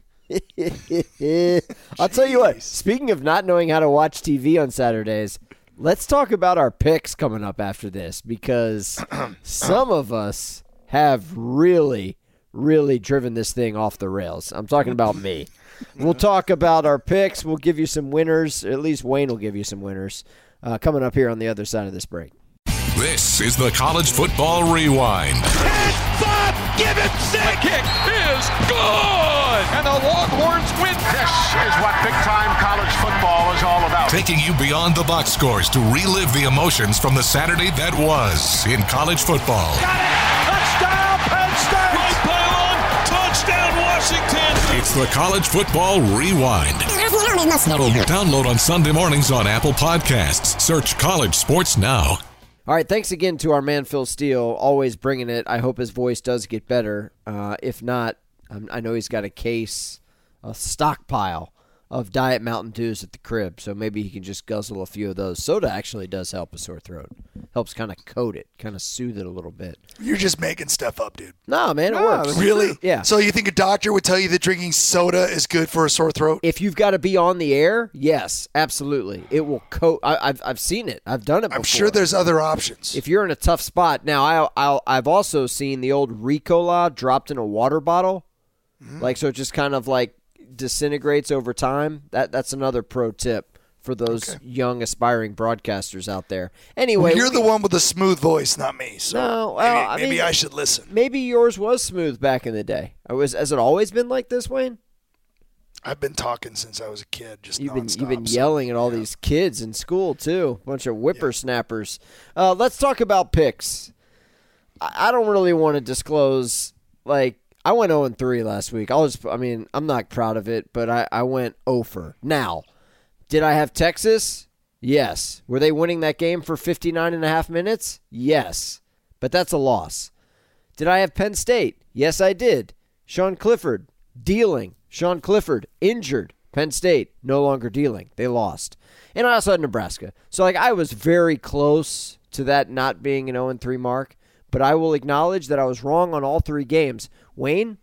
Speaker 3: I'll tell you what. Speaking of not knowing how to watch TV on Saturdays, let's talk about our picks coming up after this because some of us have really driven this thing off the rails. I'm talking about me. We'll talk about our picks. We'll give you some winners. At least Wayne will give you some winners coming up here on the other side of this break.
Speaker 9: This is the College Football Rewind.
Speaker 10: It's up! Give it six! The kick is good! And the Longhorns win. This is what big-time college football is all about.
Speaker 9: Taking you beyond the box scores to relive the emotions from the Saturday that was in college football.
Speaker 10: Got it! Touchdown, Penn State! Right pylon, touchdown, Washington!
Speaker 9: It's the College Football Rewind. Download on Sunday mornings on Apple Podcasts. Search College Sports Now.
Speaker 3: All right, thanks again to our man Phil Steele, always bringing it. I hope his voice does get better. If not, I know he's got a stockpile of Diet Mountain Dews at the crib, so maybe he can just guzzle a few of those. Soda actually does help a sore throat. Helps kind of coat it, kind of soothe it a little bit.
Speaker 5: You're just making stuff up, dude.
Speaker 3: No, man, it works.
Speaker 5: Really?
Speaker 3: Yeah.
Speaker 5: So you think a doctor would tell you that drinking soda is good for a sore throat?
Speaker 3: If you've got to be on the air, yes, absolutely. It will coat. I've seen it. I've done it before.
Speaker 5: I'm sure there's other options.
Speaker 3: If you're in a tough spot. Now, I've also seen the old Ricola dropped in a water bottle. So it just kind of like disintegrates over time. That's another pro tip for those young aspiring broadcasters out there. Anyway,
Speaker 5: you're the one with the smooth voice, not me. So maybe I should listen.
Speaker 3: Maybe yours was smooth back in the day. Has it always been like this, Wayne?
Speaker 5: I've been talking since I was a kid,
Speaker 3: You've been yelling at all these kids in school, too. A bunch of whippersnappers. Let's talk about picks. I don't really want to disclose, I went 0-3 last week. I'm not proud of it, but I went 0-for. Now, did I have Texas? Yes. Were they winning that game for 59.5 minutes? Yes. But that's a loss. Did I have Penn State? Yes, I did. Sean Clifford, dealing. Sean Clifford, injured. Penn State, no longer dealing. They lost. And I also had Nebraska. So, I was very close to that not being an 0-3 mark. But I will acknowledge that I was wrong on all 3 games. Wayne,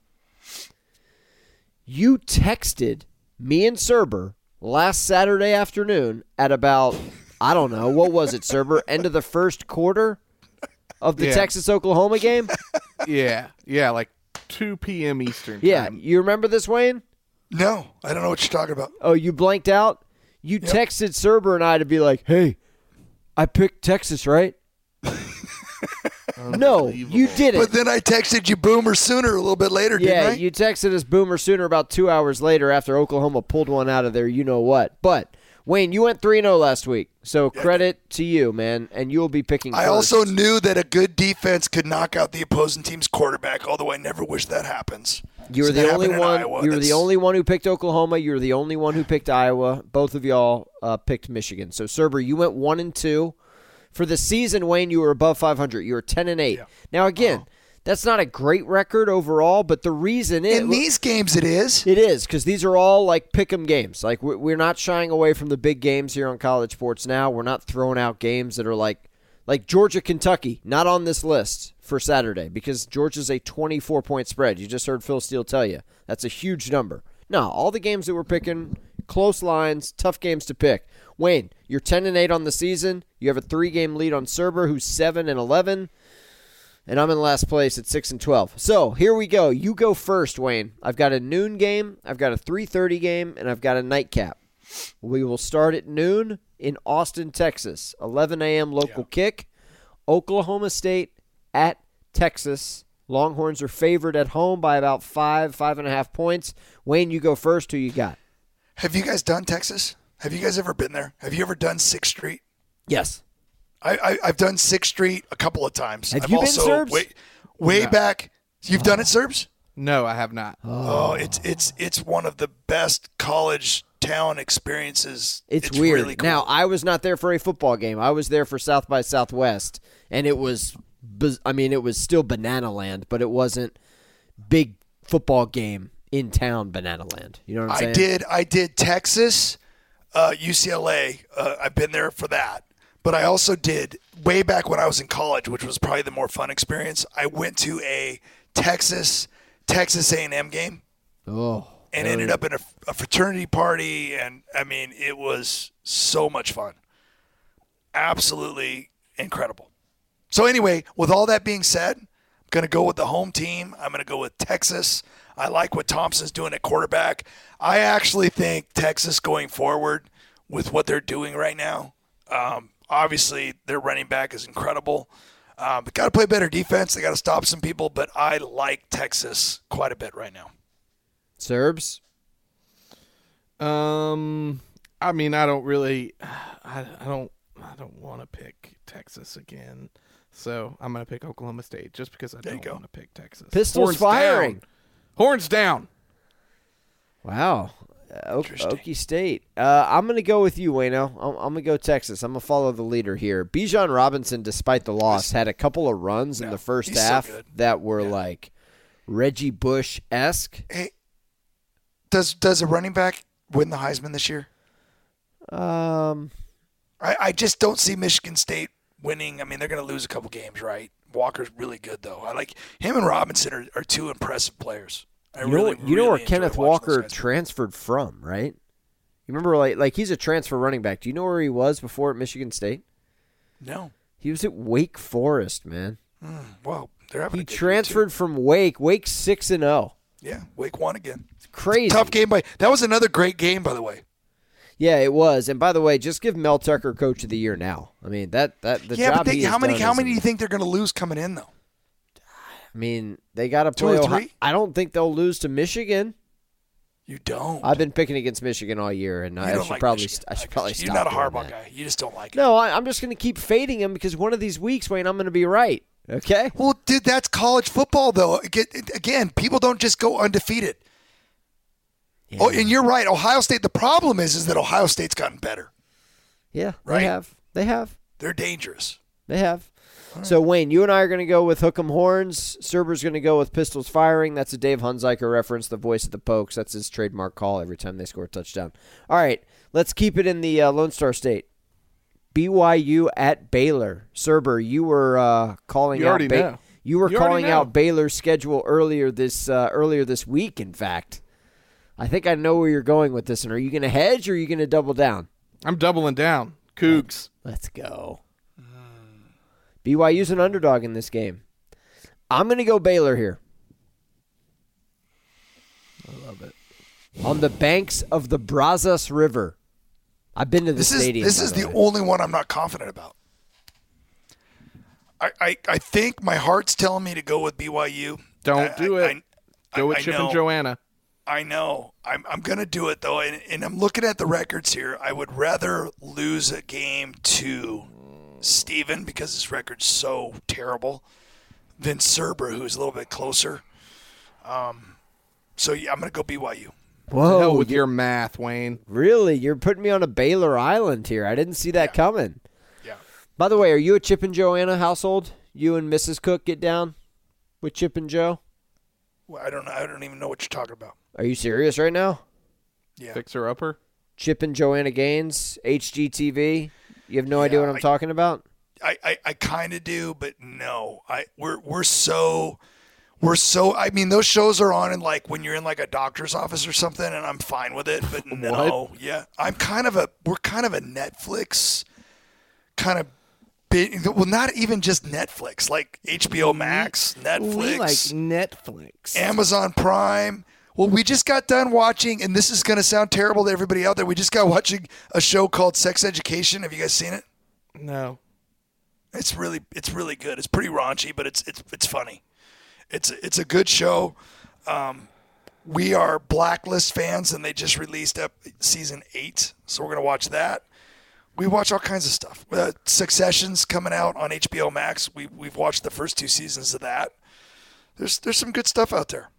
Speaker 3: you texted me and Cerber last Saturday afternoon at about, I don't know, what was it, Cerber? End of the first quarter of the Texas-Oklahoma game?
Speaker 4: Yeah, 2 p.m. Eastern time.
Speaker 3: Yeah, you remember this, Wayne?
Speaker 5: No, I don't know what you're talking about.
Speaker 3: Oh, you blanked out? You texted Cerber and I to be like, hey, I picked Texas, right? No, you didn't.
Speaker 5: But then I texted you Boomer Sooner a little bit later, didn't I?
Speaker 3: Yeah, you texted us Boomer Sooner about 2 hours later after Oklahoma pulled one out of there, you know what. But, Wayne, you went 3-0 last week, so credit to you, man, and you'll be picking first.
Speaker 5: I also knew that a good defense could knock out the opposing team's quarterback, although I never wish that happens.
Speaker 3: You were the only one. You were the only one who picked Oklahoma. You were the only one who picked Iowa. Both of y'all picked Michigan. So, Cerber, you went 1-2. For the season, Wayne, you were above 500. You were 10-8. Yeah. Now, again, that's not a great record overall, but the reason is...
Speaker 5: In these games, it is.
Speaker 3: It is, because these are all, pick-em games. We're not shying away from the big games here on College Sports Now. We're not throwing out games that are like Georgia-Kentucky, not on this list for Saturday, because Georgia's a 24-point spread. You just heard Phil Steele tell you. That's a huge number. No, all the games that we're picking, close lines, tough games to pick. Wayne, you're 10-8 on the season. You have a 3-game lead on Cerber, who's 7-11, and I'm in last place at 6-12. So here we go. You go first, Wayne. I've got a noon game, I've got a 3:30 game, and I've got a nightcap. We will start at noon in Austin, Texas. 11 a.m. local kick. Oklahoma State at Texas. Longhorns are favored at home by about 5.5 points. Wayne, you go first. Who you got?
Speaker 5: Have you guys done Texas? Have you guys ever been there? Have you ever done 6th Street?
Speaker 3: Yes.
Speaker 5: I've done 6th Street a couple of times.
Speaker 3: Have you been, Serbs?
Speaker 5: Way back. You've done it, Serbs?
Speaker 4: No, I have not.
Speaker 5: Oh, it's one of the best college town experiences.
Speaker 3: It's weird.
Speaker 5: Really cool.
Speaker 3: Now, I was not there for a football game. I was there for South by Southwest, and it was still Banana Land, but it wasn't big football game in town Banana Land. You know what I'm saying?
Speaker 5: I did Texas, UCLA. I've been there for that. But I also did, way back when I was in college, which was probably the more fun experience, I went to a Texas A&M game.
Speaker 3: Oh.
Speaker 5: And ended up in a fraternity party. And, it was so much fun. Absolutely incredible. So anyway, with all that being said, I'm going to go with the home team. I'm going to go with Texas. I like what Thompson's doing at quarterback. I actually think Texas going forward with what they're doing right now, obviously their running back is incredible. They got to play better defense. They got to stop some people, but I like Texas quite a bit right now.
Speaker 3: Serbs?
Speaker 4: I don't really I don't want to pick Texas again. So I'm going to pick Oklahoma State just because I don't want to pick Texas.
Speaker 3: Pistols Horns firing.
Speaker 4: Down. Horns down.
Speaker 3: Wow. Okie State. I'm going to go with you, Wayno. I'm going to go Texas. I'm going to follow the leader here. Bijan Robinson, despite the loss, had a couple of runs in the first half that were like Reggie Bush-esque.
Speaker 5: Hey, does a running back win the Heisman this year? I just don't see Michigan State winning. They're going to lose a couple games, right? Walker's really good, though. I like him and Robinson are two impressive players.
Speaker 3: You know where Kenneth Walker transferred from, right? You remember, like he's a transfer running back. Do you know where he was before at Michigan State?
Speaker 5: No.
Speaker 3: He was at Wake Forest, man.
Speaker 5: Well, they're having.
Speaker 3: He transferred from Wake. Wake's 6-0.
Speaker 5: Yeah, Wake won again.
Speaker 3: It's crazy.
Speaker 5: Tough game that was another great game, by the way.
Speaker 3: Yeah, it was. And by the way, just give Mel Tucker Coach of the Year now. I mean, the job
Speaker 5: but
Speaker 3: he has
Speaker 5: how many
Speaker 3: done
Speaker 5: do you think they're going to lose coming in though?
Speaker 3: I mean, they got to
Speaker 5: 2
Speaker 3: play
Speaker 5: or
Speaker 3: Ohio.
Speaker 5: 3?
Speaker 3: I don't think they'll lose to Michigan.
Speaker 5: You don't.
Speaker 3: I've been picking against Michigan all year, and I should probably stop.
Speaker 5: You're not a
Speaker 3: doing
Speaker 5: Harbaugh
Speaker 3: that.
Speaker 5: guy. You just don't like it.
Speaker 3: No, I'm just going to keep fading him because one of these weeks, Wayne, I'm going to be right. Okay?
Speaker 5: Well, dude, that's college football, though. Again, people don't just go undefeated.
Speaker 3: Yeah.
Speaker 5: Oh, and you're right. Ohio State. The problem is that Ohio State's gotten better.
Speaker 3: Yeah,
Speaker 5: Right?
Speaker 3: They have.
Speaker 5: They're dangerous.
Speaker 3: They have. So, Wayne, you and I are going to go with Hook'em Horns. Serber's going to go with Pistols Firing. That's a Dave Hunziker reference, the voice of the Pokes. That's his trademark call every time they score a touchdown. All right, let's keep it in the Lone Star State. BYU at Baylor. Serber, you were calling out. You were calling out Baylor's schedule earlier this week. In fact, I think I know where you're going with this. And are you going to hedge or are you going to double down?
Speaker 4: I'm doubling down. Cougs.
Speaker 3: Let's go. BYU's an underdog in this game. I'm going to go Baylor here.
Speaker 4: I love it.
Speaker 3: On the banks of the Brazos River. I've been to the stadium.
Speaker 5: This is the only one I'm not confident about. I think my heart's telling me to go with BYU.
Speaker 4: Don't do it. Go with Chip and Joanna.
Speaker 5: I know. I'm going to do it, though, and I'm looking at the records here. I would rather lose a game to Steven because his record's so terrible than Serber, who's a little bit closer. So, yeah, I'm going to go BYU.
Speaker 3: Whoa.
Speaker 4: Hell with your math, Wayne.
Speaker 3: Really? You're putting me on a Baylor island here. I didn't see that coming.
Speaker 5: Yeah.
Speaker 3: By the way, are you a Chip and Joanna household? You and Mrs. Cook get down with Chip and Joe?
Speaker 5: Well, I don't know. I don't even know what you're talking about.
Speaker 3: Are you serious right now?
Speaker 5: Yeah.
Speaker 4: Fixer-upper?
Speaker 3: Chip and Joanna Gaines, HGTV. You have no idea what I'm talking about?
Speaker 5: I kind of do, but no. We're so I mean, those shows are on in like when you're in like a doctor's office or something, and I'm fine with it. But no, yeah, we're kind of a Netflix kind of well, not even just Netflix, like HBO Max, Netflix,
Speaker 4: We like Netflix,
Speaker 5: Amazon Prime. Well, we just got done watching, and this is going to sound terrible to everybody out there. We just got watching a show called Sex Education. Have you guys seen it?
Speaker 4: No.
Speaker 5: It's really good. It's pretty raunchy, but it's funny. It's a good show. We are Blacklist fans, and they just released up season 8, so we're gonna watch that. We watch all kinds of stuff. Succession's coming out on HBO Max. We've watched the first 2 seasons of that. There's some good stuff out there.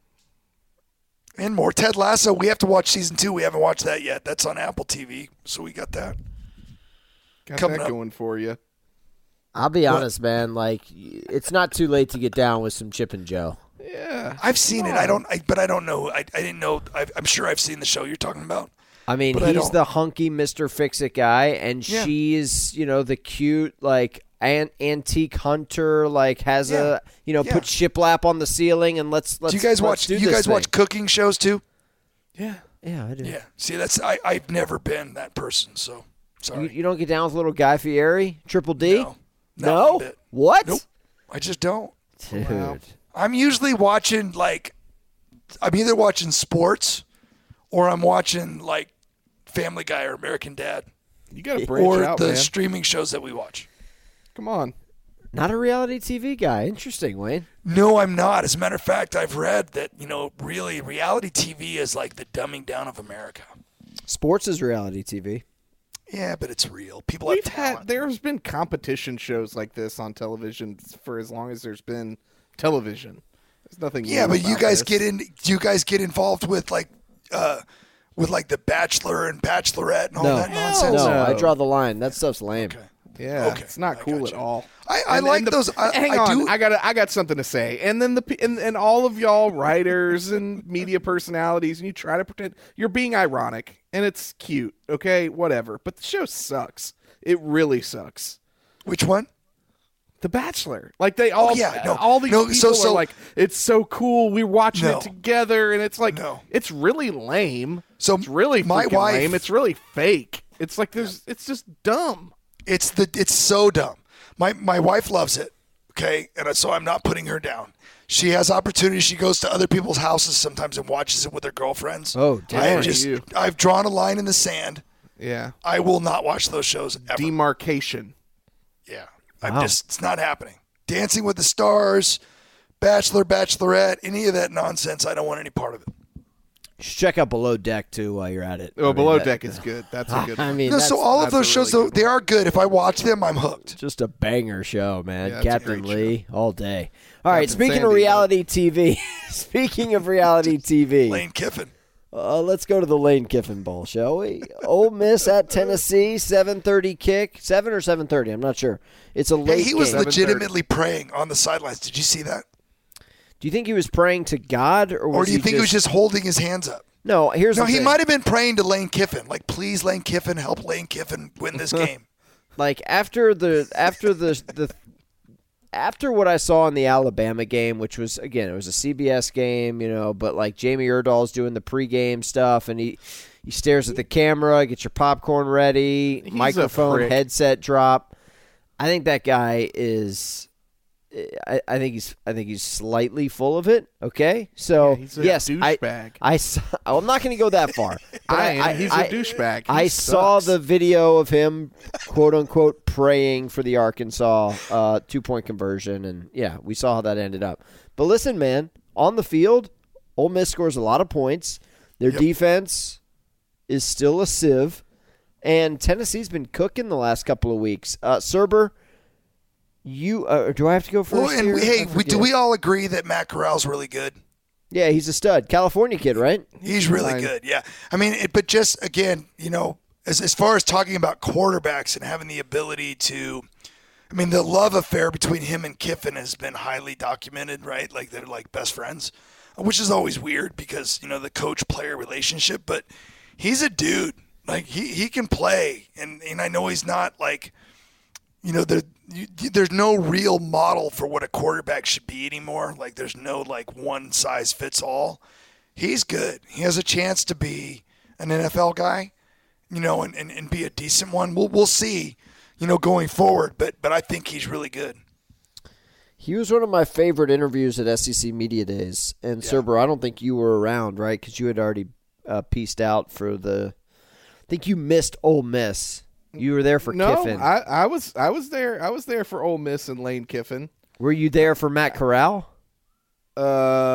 Speaker 5: And more. Ted Lasso, we have to watch season 2. We haven't watched that yet. That's on Apple TV, so we got that.
Speaker 4: Got
Speaker 5: coming
Speaker 4: that
Speaker 5: up.
Speaker 4: going for you.
Speaker 3: I'll be honest, man. Like, it's not too late to get down with some Chip and Joe.
Speaker 4: Yeah.
Speaker 5: I've seen it. But I don't know. I didn't know. I'm sure I've seen the show you're talking about.
Speaker 3: I mean,
Speaker 5: But
Speaker 3: he's the hunky Mr. Fix-It guy, and she's, the cute, like, antique hunter, like, has put shiplap on the ceiling, and let's
Speaker 5: do you guys watch?
Speaker 3: do
Speaker 5: You
Speaker 3: this
Speaker 5: guys watch
Speaker 3: thing.
Speaker 5: cooking shows too?
Speaker 4: Yeah.
Speaker 3: Yeah, I do.
Speaker 5: Yeah. See, I've never been that person, so sorry.
Speaker 3: You don't get down with little Guy Fieri, Triple D?
Speaker 5: No. Not one bit.
Speaker 3: What?
Speaker 5: Nope. I just don't.
Speaker 3: Dude.
Speaker 4: Wow.
Speaker 5: I'm usually watching I'm either watching sports or I'm watching like Family Guy or American Dad
Speaker 4: You got to branch
Speaker 5: or
Speaker 4: out,
Speaker 5: the
Speaker 4: man.
Speaker 5: streaming shows that we watch.
Speaker 4: Come on.
Speaker 3: Not a reality TV guy. Interesting, Wayne.
Speaker 5: No, I'm not. As a matter of fact, I've read that, really reality TV is like the dumbing down of America.
Speaker 3: Sports is reality TV.
Speaker 5: Yeah, but it's real. People have talent.
Speaker 4: There's been competition shows like this on television for as long as there's been television. There's nothing.
Speaker 5: Yeah,
Speaker 4: new
Speaker 5: but you
Speaker 4: about
Speaker 5: guys
Speaker 4: this.
Speaker 5: get involved with like The Bachelor and Bachelorette and all that nonsense.
Speaker 3: No,
Speaker 4: No.
Speaker 3: I draw the line. That stuff's lame.
Speaker 5: Okay.
Speaker 4: Yeah,
Speaker 5: Okay.
Speaker 4: it's not cool at all.
Speaker 5: I like those.
Speaker 4: Hang
Speaker 5: I
Speaker 4: on,
Speaker 5: do.
Speaker 4: I got something to say. And then and all of y'all writers and media personalities, and you try to pretend you're being ironic, and it's cute. Okay, whatever. But the show sucks. It really sucks.
Speaker 5: Which one?
Speaker 4: The Bachelor. Like they all,
Speaker 5: no.
Speaker 4: all these
Speaker 5: No,
Speaker 4: people
Speaker 5: so-
Speaker 4: are like, it's so cool. We're watching
Speaker 5: No.
Speaker 4: it together, and it's like,
Speaker 5: No.
Speaker 4: it's really lame.
Speaker 5: So
Speaker 4: it's really
Speaker 5: my
Speaker 4: freaking
Speaker 5: wife-
Speaker 4: lame. It's really fake. It's like it's just dumb.
Speaker 5: It's so dumb. My wife loves it. Okay, and so I'm not putting her down. She has opportunities. She goes to other people's houses sometimes and watches it with her girlfriends.
Speaker 3: Oh, damn.
Speaker 5: I've drawn a line in the sand.
Speaker 4: Yeah.
Speaker 5: I will not watch those shows ever.
Speaker 4: Demarcation.
Speaker 5: Yeah.
Speaker 3: Wow.
Speaker 5: It's not happening. Dancing with the Stars, Bachelor, Bachelorette, any of that nonsense, I don't want any part of it.
Speaker 3: You should check out Below Deck, too, while you're at it.
Speaker 4: Oh, Below Deck is good. That's a good one.
Speaker 3: I mean,
Speaker 5: No, so all of those shows, though, they are good. If I watch them, I'm hooked.
Speaker 3: Just a banger show, man.
Speaker 4: Yeah, it's a
Speaker 3: Captain
Speaker 4: great
Speaker 3: Lee, all day. All right,
Speaker 4: Captain
Speaker 3: speaking of
Speaker 4: Sandy,
Speaker 3: reality TV, speaking of reality TV,
Speaker 5: Lane Kiffin.
Speaker 3: let's go to the Lane Kiffin Bowl, shall we? Ole Miss at Tennessee, 7:30 kick. 7 or 7:30, I'm not sure. It's a late
Speaker 5: Hey, he was
Speaker 3: game.
Speaker 5: legitimately praying on the sidelines. Did you see that?
Speaker 3: Do you think he was praying to God?
Speaker 5: Or do you think he was just holding his hands up?
Speaker 3: No, here's
Speaker 5: No,
Speaker 3: the
Speaker 5: he
Speaker 3: thing.
Speaker 5: might have been praying to Lane Kiffin. Like, please, Lane Kiffin, help Lane Kiffin win this game.
Speaker 3: Like after what I saw in the Alabama game, which was, again, it was a CBS game, but like Jamie Erdahl's doing the pregame stuff, and he stares at the camera, get your popcorn ready,
Speaker 4: He's
Speaker 3: microphone,
Speaker 4: a prick.
Speaker 3: headset drop. I think that guy is. I think he's slightly full of it. Okay, so
Speaker 4: Yeah, he's a
Speaker 3: yes,
Speaker 4: douchebag.
Speaker 3: I'm not going to go that far. But
Speaker 4: He's a douchebag.
Speaker 3: I saw the video of him, quote unquote, praying for the Arkansas 2-point conversion, and yeah, we saw how that ended up. But listen, man, on the field, Ole Miss scores a lot of points. Their defense is still a sieve, and Tennessee's been cooking the last couple of weeks. Serber, you do I have to go first?
Speaker 5: Well, and
Speaker 3: here?
Speaker 5: do we all agree that Matt Corral's really good?
Speaker 3: Yeah, he's a stud. California kid, right?
Speaker 5: He's really good, yeah. I mean, but just, again, as far as talking about quarterbacks and having the ability to – I mean, the love affair between him and Kiffin has been highly documented, right? Like, they're like best friends, which is always weird because, the coach-player relationship. But he's a dude. Like, he can play. And I know he's not like – there's no real model for what a quarterback should be anymore. Like, there's no, like, one-size-fits-all. He's good. He has a chance to be an NFL guy, and be a decent one. We'll see, going forward. But I think he's really good.
Speaker 3: He was one of my favorite interviews at SEC Media Days. And, Serber, I don't think you were around, right? Because you had already pieced out for I think you missed Ole Miss. You were there for Kiffin.
Speaker 4: No, I was there. I was there for Ole Miss and Lane Kiffin.
Speaker 3: Were you there for Matt Corral?
Speaker 4: Man,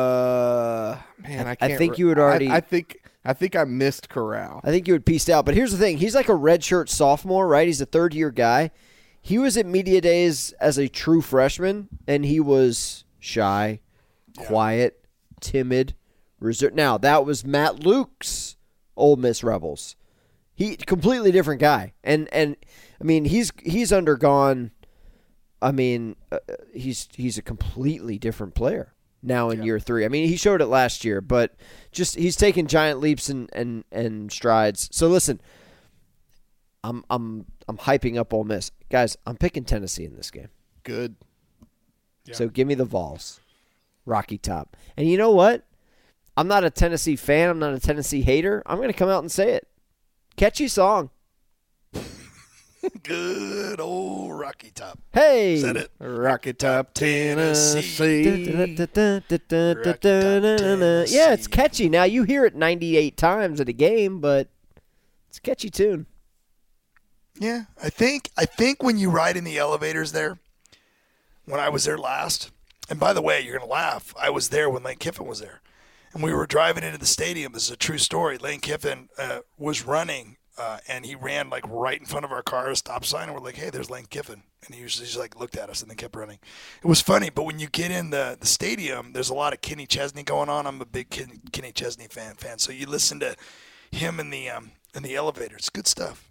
Speaker 4: I can't.
Speaker 3: I think you had already.
Speaker 4: I think I missed Corral.
Speaker 3: I think you had pieced out. But here's the thing: he's like a redshirt sophomore, right? He's a third-year guy. He was at Media Days as a true freshman, and he was shy, quiet, timid, reserved. Now that was Matt Luke's Ole Miss Rebels. He completely different guy, and I mean he's undergone. I mean he's a completely different player now in year 3. I mean he showed it last year, but just he's taken giant leaps and strides. So listen, I'm hyping up Ole Miss, guys. I'm picking Tennessee in this game.
Speaker 4: Good.
Speaker 5: Yeah.
Speaker 3: So give me the Vols, Rocky Top, and you know what? I'm not a Tennessee fan. I'm not a Tennessee hater. I'm going to come out and say it. Catchy song.
Speaker 5: Good old Rocky Top.
Speaker 3: Hey.
Speaker 5: Said it.
Speaker 4: Rocky Top, Tennessee.
Speaker 3: Yeah, it's catchy. Now, you hear it 98 times at a game, but it's a catchy tune.
Speaker 5: Yeah, I think when you ride in the elevators there, when I was there last, and by the way, you're going to laugh, I was there when Lane Kiffin was there. And we were driving into the stadium. This is a true story. Lane Kiffin was running, and he ran like right in front of our car, a stop sign, and we're like, "Hey, there's Lane Kiffin." And he just like looked at us and then kept running. It was funny, but when you get in the stadium, there's a lot of Kenny Chesney going on. I'm a big Kenny Chesney fan, so you listen to him in the elevator. It's good stuff.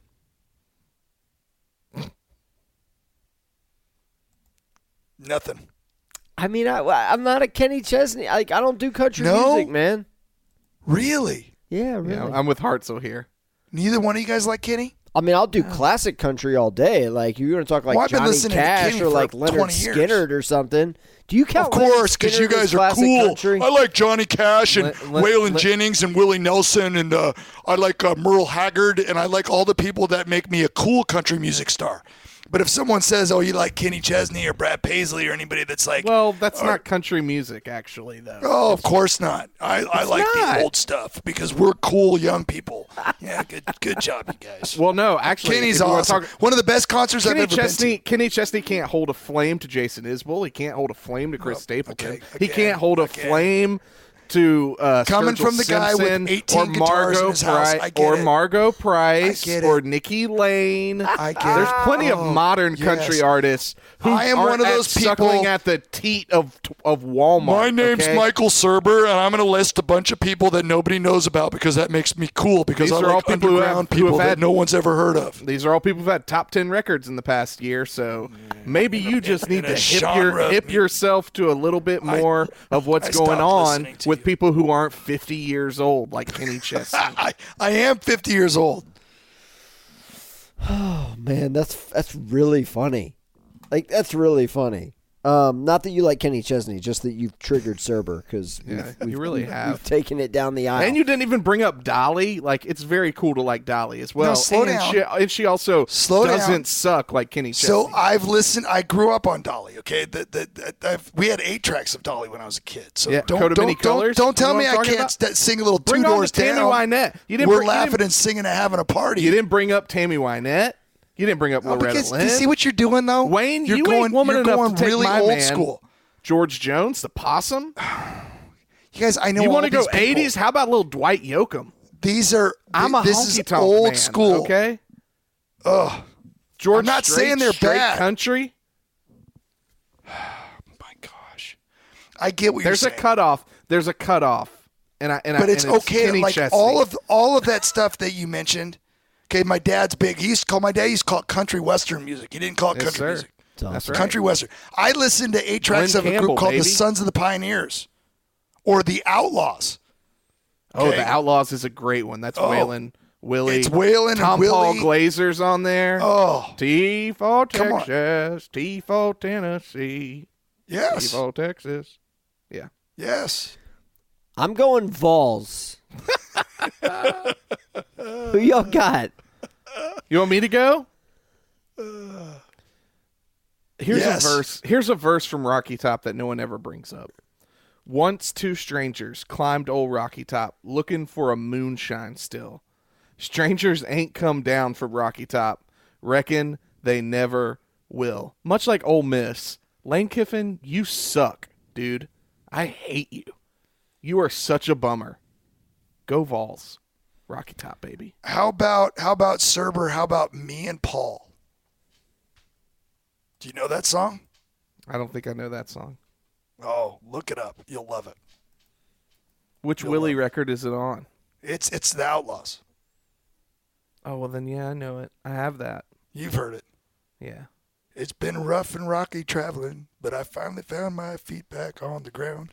Speaker 5: Nothing.
Speaker 3: I mean, I'm not a Kenny Chesney. Like, I don't do country music, man.
Speaker 5: Really?
Speaker 3: Yeah, really.
Speaker 4: Yeah, I'm with Hartzell here.
Speaker 5: Neither one of you guys like Kenny?
Speaker 3: I mean, I'll do classic country all day. Like, you're going to talk like
Speaker 5: I've been
Speaker 3: Johnny
Speaker 5: listening to
Speaker 3: Cash
Speaker 5: Kenny
Speaker 3: or like
Speaker 5: for
Speaker 3: Leonard
Speaker 5: 20 years.
Speaker 3: Skinner or something. Do you count
Speaker 5: Of course, because you guys are cool.
Speaker 3: Country?
Speaker 5: I like Johnny Cash and Waylon Jennings and Willie Nelson, and I like Merle Haggard, and I like all the people that make me a cool country music star. But if someone says, "Oh, you like Kenny Chesney or Brad Paisley or anybody that's like,"
Speaker 4: well, that's not country music, actually, though.
Speaker 5: Oh, of course not. I like the old stuff because we're cool young people. Yeah, good job, you guys.
Speaker 4: Well, no, actually,
Speaker 5: Kenny's awesome. One of the best concerts I've ever been to.
Speaker 4: Kenny Chesney can't hold a flame to Jason Isbell. He can't hold a flame to Chris Stapleton.
Speaker 5: Okay,
Speaker 4: he can't hold a flame to
Speaker 5: coming
Speaker 4: Sturgill
Speaker 5: from the guy
Speaker 4: Simpson
Speaker 5: with 18 guitars in his house. I get it.
Speaker 4: Margot Price
Speaker 5: I get it.
Speaker 4: or Nikki Lane.
Speaker 5: I get
Speaker 4: There's
Speaker 5: it.
Speaker 4: plenty of modern country artists who
Speaker 5: I am one of those people
Speaker 4: suckling at the teat of Walmart.
Speaker 5: My name's Michael Serber, and I'm going to list a bunch of people that nobody knows about because that makes me cool because I like underground people that no one's ever heard of.
Speaker 4: These are all people who've had top 10 records in the past year, so maybe you just need to hip yourself to a little bit more of what's going on with people who aren't 50 years old, like Kenny Chesney.
Speaker 5: I am 50 years old.
Speaker 3: Oh, man, that's really funny. Like, that's really funny. Not that you like Kenny Chesney, just that you've triggered Serber because
Speaker 4: you really have.
Speaker 3: We've taken it down the aisle.
Speaker 4: And you didn't even bring up Dolly. Like, it's very cool to like Dolly as well.
Speaker 5: No, slow down.
Speaker 4: And she also doesn't suck like Kenny Chesney.
Speaker 5: So I've listened. I grew up on Dolly. Okay, we had 8 tracks of Dolly when I was a kid. So don't tell me I can't sing a little Two Doors Down.
Speaker 4: Tammy Wynette.
Speaker 5: We're laughing and singing and having a party.
Speaker 4: You didn't bring up Tammy Wynette. You didn't bring up Loretta Lynn.
Speaker 5: Do you see what you're doing, though?
Speaker 4: Wayne,
Speaker 5: you're
Speaker 4: going
Speaker 5: really
Speaker 4: my
Speaker 5: old
Speaker 4: man,
Speaker 5: school.
Speaker 4: George Jones, the Possum.
Speaker 5: You guys, I know
Speaker 4: you
Speaker 5: want
Speaker 4: to go 80s? How about little Dwight Yoakam?
Speaker 5: These are
Speaker 4: this is
Speaker 5: old
Speaker 4: man,
Speaker 5: school.
Speaker 4: Okay.
Speaker 5: Ugh.
Speaker 4: George
Speaker 5: I'm not
Speaker 4: Strait,
Speaker 5: saying they're bad.
Speaker 4: Country.
Speaker 5: My gosh, I get what you're saying.
Speaker 4: There's a cutoff,
Speaker 5: but it's okay.
Speaker 4: Kenny
Speaker 5: like
Speaker 4: Chesney.
Speaker 5: all of that stuff that you mentioned. Okay, my dad's big. My dad used to call it country western music. He didn't call it country music.
Speaker 4: That's right.
Speaker 5: Country western. I listened to 8 tracks of a group called the Sons of the Pioneers, or the Outlaws.
Speaker 4: Okay? Oh, the Outlaws is a great one. That's Waylon Willie.
Speaker 5: It's Waylon
Speaker 4: Tom
Speaker 5: and Willie.
Speaker 4: Paul Glazer's on there.
Speaker 5: Oh,
Speaker 4: T for Texas, T for Tennessee.
Speaker 5: Yes.
Speaker 4: T for Texas. Yeah.
Speaker 5: Yes.
Speaker 3: I'm going Vols. Who y'all got?
Speaker 4: You want me to go? Here's a verse from Rocky Top that no one ever brings up. Once 2 strangers climbed old Rocky Top looking for a moonshine still. Strangers ain't come down from Rocky Top. Reckon they never will. Much like Ole Miss, Lane Kiffin, you suck, dude. I hate you. You are such a bummer. Go Vols. Rocky Top, baby.
Speaker 5: How about Serber? How about Me and Paul? Do you know that song?
Speaker 4: I don't think I know that song.
Speaker 5: Oh, look it up. You'll love it.
Speaker 4: Which Willie record is it on?
Speaker 5: It's the Outlaws.
Speaker 4: Oh, well then, yeah, I know it. I have that.
Speaker 5: You've heard it.
Speaker 4: Yeah.
Speaker 5: It's been rough and rocky traveling, but I finally found my feet back on the ground.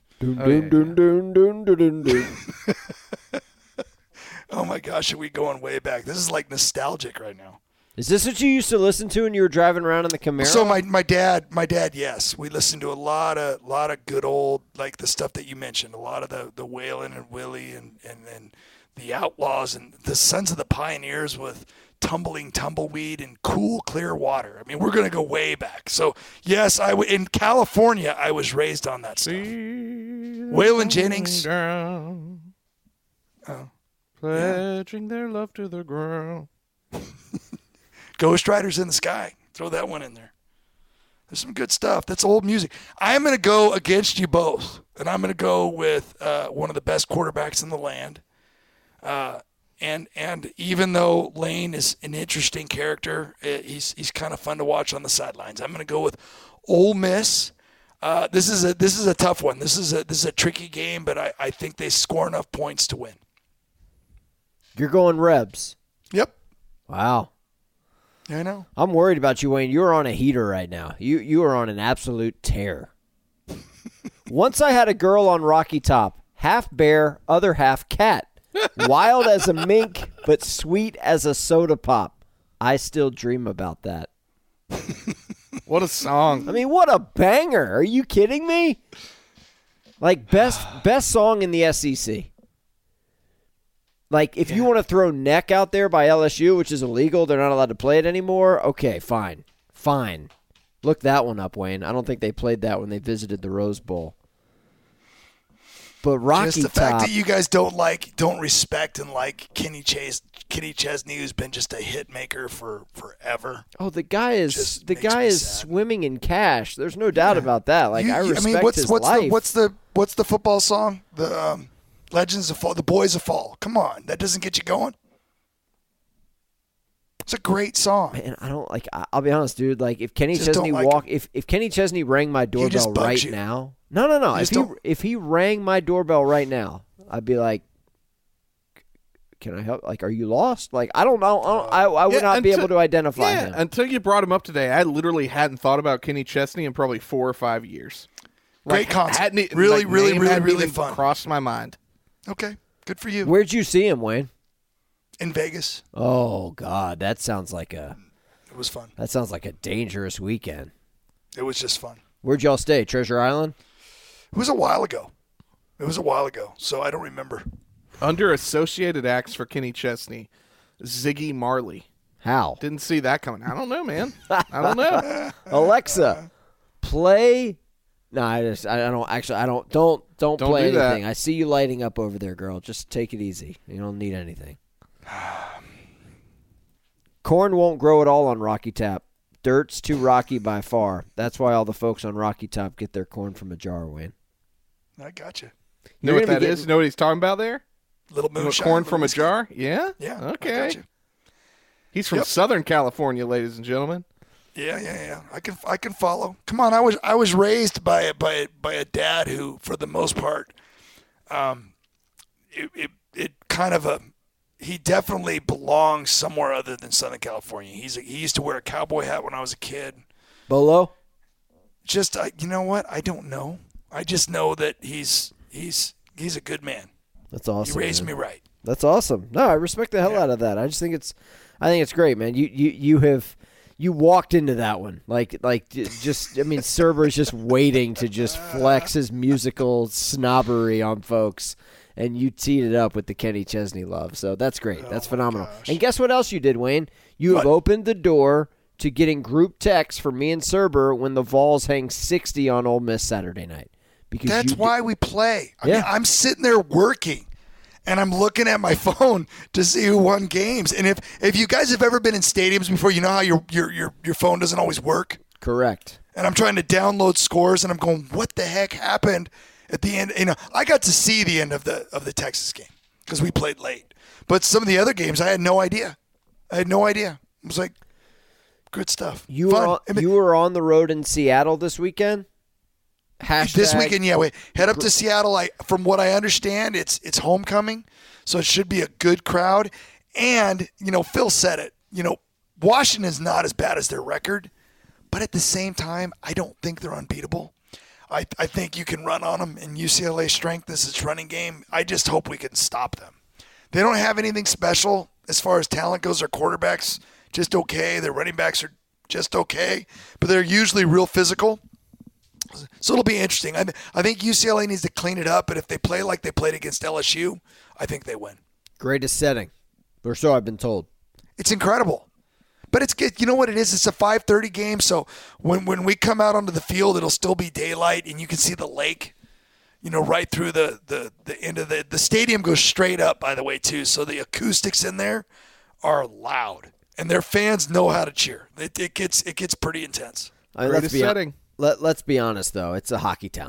Speaker 5: Oh my gosh, are we going way back? This is like nostalgic right now.
Speaker 3: Is this what you used to listen to when you were driving around in the Camaro?
Speaker 5: So my dad, yes, we listened to a lot of good old, like the stuff that you mentioned, a lot of the Waylon and Willie and the Outlaws and the Sons of the Pioneers with Tumbling Tumbleweed and Cool Clear Water. I mean, we're going to go way back. So yes, in California, I was raised on that stuff. Waylon Jennings.
Speaker 4: Pledging their love to the ground.
Speaker 5: Ghost Riders in the Sky. Throw that one in there. There's some good stuff. That's old music. I'm going to go against you both, and I'm going to go with one of the best quarterbacks in the land. And even though Lane is an interesting character, he's kind of fun to watch on the sidelines. I'm going to go with Ole Miss. This is a tough one. This is a tricky game, but I think they score enough points to win.
Speaker 3: You're going Rebs.
Speaker 5: Yep.
Speaker 3: Wow.
Speaker 5: I know.
Speaker 3: I'm worried about you, Wayne. You're on a heater right now. You are on an absolute tear. Once I had a girl on Rocky Top, half bear, other half cat. Wild as a mink, but sweet as a soda pop. I still dream about that.
Speaker 4: What a song.
Speaker 3: I mean, what a banger. Are you kidding me? Like, best song in the SEC. Like, if you want to throw Neck out there by LSU, which is illegal, they're not allowed to play it anymore, okay, fine. fine. Look that one up, Wayne. I don't think they played that when they visited the Rose Bowl. But Rocky
Speaker 5: just the
Speaker 3: Top,
Speaker 5: fact that you guys don't respect and like Kenny Chesney, who's been just a hit maker for forever.
Speaker 3: Oh, the guy is swimming in cash. There's no doubt about that. Like I respect his life.
Speaker 5: What's the football song? The Legends of Fall, the Boys of Fall. Come on, that doesn't get you going. It's a great song.
Speaker 3: Man, I don't like. I'll be honest, dude. Like if Kenny
Speaker 5: Just
Speaker 3: Chesney if Kenny Chesney rang my doorbell right
Speaker 5: you.
Speaker 3: now, no. If he rang my doorbell right now, I'd be like, "Can I help? Like, are you lost? Like, I don't know. I would not be able to identify him
Speaker 4: until you brought him up today. I literally hadn't thought about Kenny Chesney in probably 4 or 5 years.
Speaker 5: Great concept. Really fun.
Speaker 4: Crossed my mind.
Speaker 5: Okay, good for you.
Speaker 3: Where'd you see him, Wayne?
Speaker 5: In Vegas.
Speaker 3: Oh God, that sounds like
Speaker 5: It was fun.
Speaker 3: That sounds like a dangerous weekend.
Speaker 5: It was just fun.
Speaker 3: Where'd y'all stay? Treasure Island?
Speaker 5: It was a while ago. So I don't remember.
Speaker 4: Under associated acts for Kenny Chesney, Ziggy Marley.
Speaker 3: How?
Speaker 4: Didn't see that coming. I don't know, man. I don't know.
Speaker 3: Alexa, play. No, don't play
Speaker 4: do
Speaker 3: anything.
Speaker 4: that.
Speaker 3: I see you lighting up over there, girl. Just take it easy. You don't need anything. Corn won't grow at all on Rocky Top. Dirt's too rocky by far. That's why all the folks on Rocky Top get their corn from a jar, Wayne.
Speaker 5: I got you.
Speaker 4: Know what that is? Know what he's talking about there?
Speaker 5: Little moonshine.
Speaker 4: Corn from a jar? Yeah?
Speaker 5: Yeah.
Speaker 4: Okay.
Speaker 5: I got you.
Speaker 4: He's from Southern California, ladies and gentlemen.
Speaker 5: Yeah. I can follow. Come on, I was raised by a dad who, for the most part, he definitely belongs somewhere other than Southern California. He used to wear a cowboy hat when I was a kid.
Speaker 3: Bolo?
Speaker 5: Just you know what? I don't know. I just know that he's a good man.
Speaker 3: That's awesome.
Speaker 5: He raised me right.
Speaker 3: That's awesome. No, I respect the hell out of that. I just think it's great, man. You walked into that one Cerber's just waiting to just flex his musical snobbery on folks, and you teed it up with the Kenny Chesney love. So that's great. That's phenomenal.
Speaker 5: Gosh.
Speaker 3: And guess what else you did, Wayne? You have opened the door to getting group texts from me and Cerber when the Vols hang 60 on Ole Miss Saturday night. Because
Speaker 5: that's why we play. I
Speaker 3: Yeah.
Speaker 5: mean, I'm sitting there working, and I'm looking at my phone to see who won games. And if you guys have ever been in stadiums before, you know how your phone doesn't always work.
Speaker 3: Correct.
Speaker 5: And I'm trying to download scores, and I'm going, what the heck happened at the end? You know, I got to see the end of the Texas game because we played late. But some of the other games, I had no idea. It was like good stuff.
Speaker 3: You
Speaker 5: Fun.
Speaker 3: were on the road in Seattle this weekend?
Speaker 5: This weekend, yeah. We head up to Seattle. From what I understand, it's homecoming, so it should be a good crowd. And, Phil said it. Washington's not as bad as their record, but at the same time, I don't think they're unbeatable. I think you can run on them, and UCLA's strength is its running game. I just hope we can stop them. They don't have anything special as far as talent goes. Their quarterback's just okay. Their running backs are just okay, but they're usually real physical. So it'll be interesting. I think UCLA needs to clean it up, but if they play like they played against LSU, I think they win.
Speaker 3: Greatest setting, or so I've been told.
Speaker 5: It's incredible. But it's good. You know what it is? It's a 5:30 game, so when we come out onto the field, it'll still be daylight, and you can see the lake, right through the end of the stadium goes straight up, by the way, too. So the acoustics in there are loud, and their fans know how to cheer. It gets pretty intense.
Speaker 4: Greatest setting.
Speaker 3: Let's be honest, though. It's a hockey town.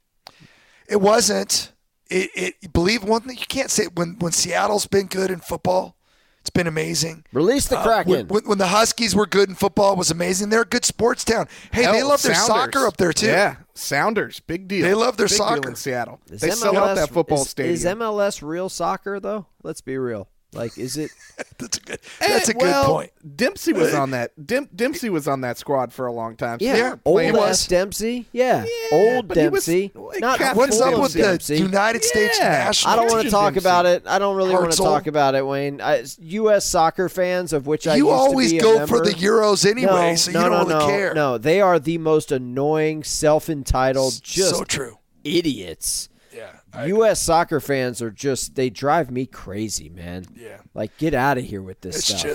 Speaker 5: It wasn't. Believe one thing, you can't say when Seattle's been good in football, it's been amazing.
Speaker 3: Release the Kraken.
Speaker 5: When the Huskies were good in football, it was amazing. They're a good sports town. Hey, they love their soccer up there, too.
Speaker 4: Yeah, Sounders. Big deal.
Speaker 5: They love their
Speaker 4: big
Speaker 5: soccer
Speaker 4: deal in Seattle.
Speaker 3: Is
Speaker 4: they sell out that football stadium.
Speaker 3: Is MLS real soccer, though? Let's be real. Like, is it?
Speaker 5: That's a good point.
Speaker 4: Dempsey was on that. Dempsey was on that squad for a long time. So
Speaker 3: Yeah, old ass Dempsey. Yeah, old Dempsey.
Speaker 5: What's up with
Speaker 3: Dempsey.
Speaker 5: the United States national?
Speaker 3: I don't want to talk
Speaker 4: Dempsey.
Speaker 3: about it. I don't really want to
Speaker 5: Hartzell.
Speaker 3: talk about it, Wayne. U.S. soccer fans, of which I
Speaker 5: You
Speaker 3: used
Speaker 5: always
Speaker 3: to be
Speaker 5: go
Speaker 3: a member,
Speaker 5: for the Euros anyway, so you don't really care.
Speaker 3: No, they are the most annoying, self-entitled, just
Speaker 5: so true
Speaker 3: idiots.
Speaker 5: Yeah,
Speaker 3: U.S. soccer fans are they drive me crazy, man.
Speaker 5: Yeah.
Speaker 3: Like, get out of here with this
Speaker 5: It's
Speaker 3: stuff.
Speaker 5: just,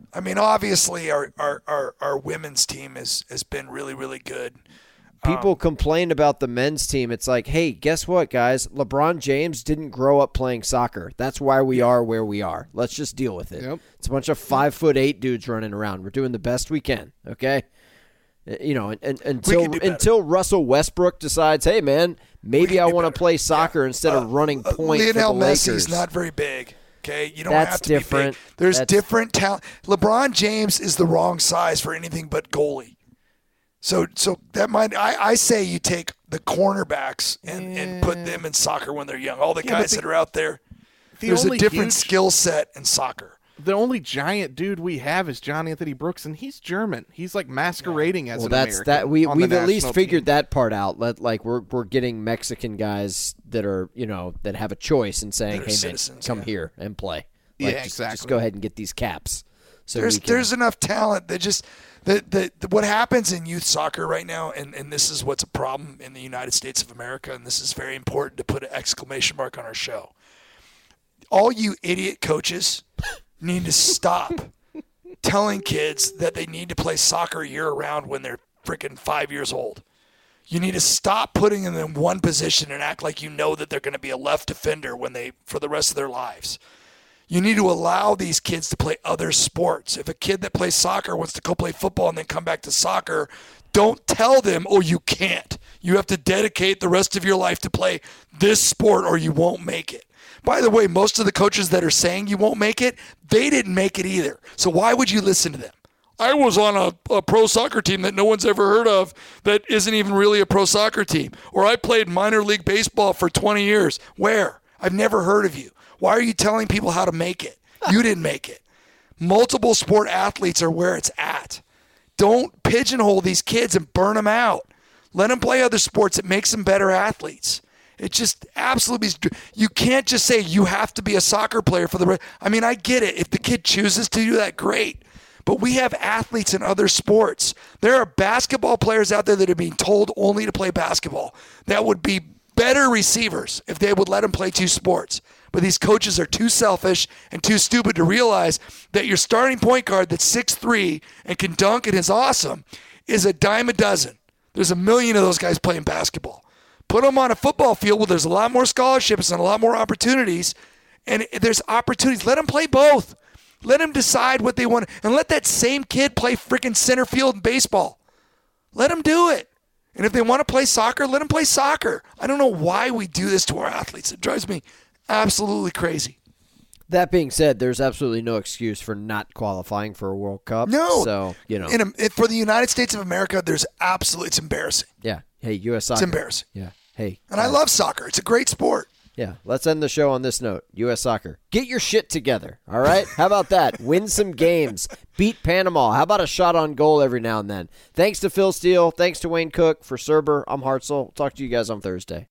Speaker 5: I mean, obviously our women's team has been really, really good.
Speaker 3: People complain about the men's team. It's like, hey, guess what, guys? LeBron James didn't grow up playing soccer. That's why we are where we are. Let's just deal with it.
Speaker 4: Yep.
Speaker 3: It's a bunch of 5'8" dudes running around. We're doing the best we can, okay? You know, until Russell Westbrook decides, hey, man, maybe I want to play soccer instead of running point for the
Speaker 5: Lionel
Speaker 3: Lakers.
Speaker 5: Messi's not very big. Okay, you don't
Speaker 3: That's
Speaker 5: have to
Speaker 3: different.
Speaker 5: be big. There's different talent. LeBron James is the wrong size for anything but goalie. So that might I say you take the cornerbacks and put them in soccer when they're young. All the guys that are out there. There's a different skill set in soccer.
Speaker 4: The only giant dude we have is John Anthony Brooks, and he's German. He's like masquerading as an American.
Speaker 3: We've at least figured that part out. We're getting Mexican guys that are, you know, that have a choice and saying, hey man, come here and play.
Speaker 4: Exactly.
Speaker 3: Just go ahead and get these caps. So
Speaker 5: there's enough talent that just what happens in youth soccer right now, and this is what's a problem in the United States of America, and this is very important to put an exclamation mark on our show. All you idiot coaches need to stop telling kids that they need to play soccer year-round when they're freaking 5 years old. You need to stop putting them in one position and act like you know that they're going to be a left defender for the rest of their lives. You need to allow these kids to play other sports. If a kid that plays soccer wants to go play football and then come back to soccer, don't tell them, oh, you can't. You have to dedicate the rest of your life to play this sport or you won't make it. By the way, most of the coaches that are saying you won't make it, they didn't make it either. So why would you listen to them? I was on a pro soccer team that no one's ever heard of that isn't even really a pro soccer team. Or I played minor league baseball for 20 years. Where? I've never heard of you. Why are you telling people how to make it? You didn't make it. Multiple sport athletes are where it's at. Don't pigeonhole these kids and burn them out. Let them play other sports. It makes them better athletes. It just absolutely, you can't just say you have to be a soccer player for the rest. I mean, I get it. If the kid chooses to do that, great. But we have athletes in other sports. There are basketball players out there that are being told only to play basketball that would be better receivers if they would let them play two sports. But these coaches are too selfish and too stupid to realize that your starting point guard that's 6'3" and can dunk and is awesome is a dime a dozen. There's a million of those guys playing basketball. Put them on a football field where there's a lot more scholarships and a lot more opportunities, and there's opportunities. Let them play both. Let them decide what they want, and let that same kid play freaking center field in baseball. Let them do it. And if they want to play soccer, let them play soccer. I don't know why we do this to our athletes. It drives me absolutely crazy.
Speaker 3: That being said, there's absolutely no excuse for not qualifying for a World Cup.
Speaker 5: No.
Speaker 3: So, you know.
Speaker 5: For the United States of America, it's embarrassing.
Speaker 3: Yeah. Hey, U.S. soccer.
Speaker 5: It's embarrassing.
Speaker 3: Yeah. Hey.
Speaker 5: And I love soccer. It's a great sport.
Speaker 3: Yeah. Let's end the show on this note. U.S. soccer. Get your shit together. All right? How about that? Win some games. Beat Panama. How about a shot on goal every now and then? Thanks to Phil Steele. Thanks to Wayne Cook. For Cerber, I'm Hartzell. Talk to you guys on Thursday.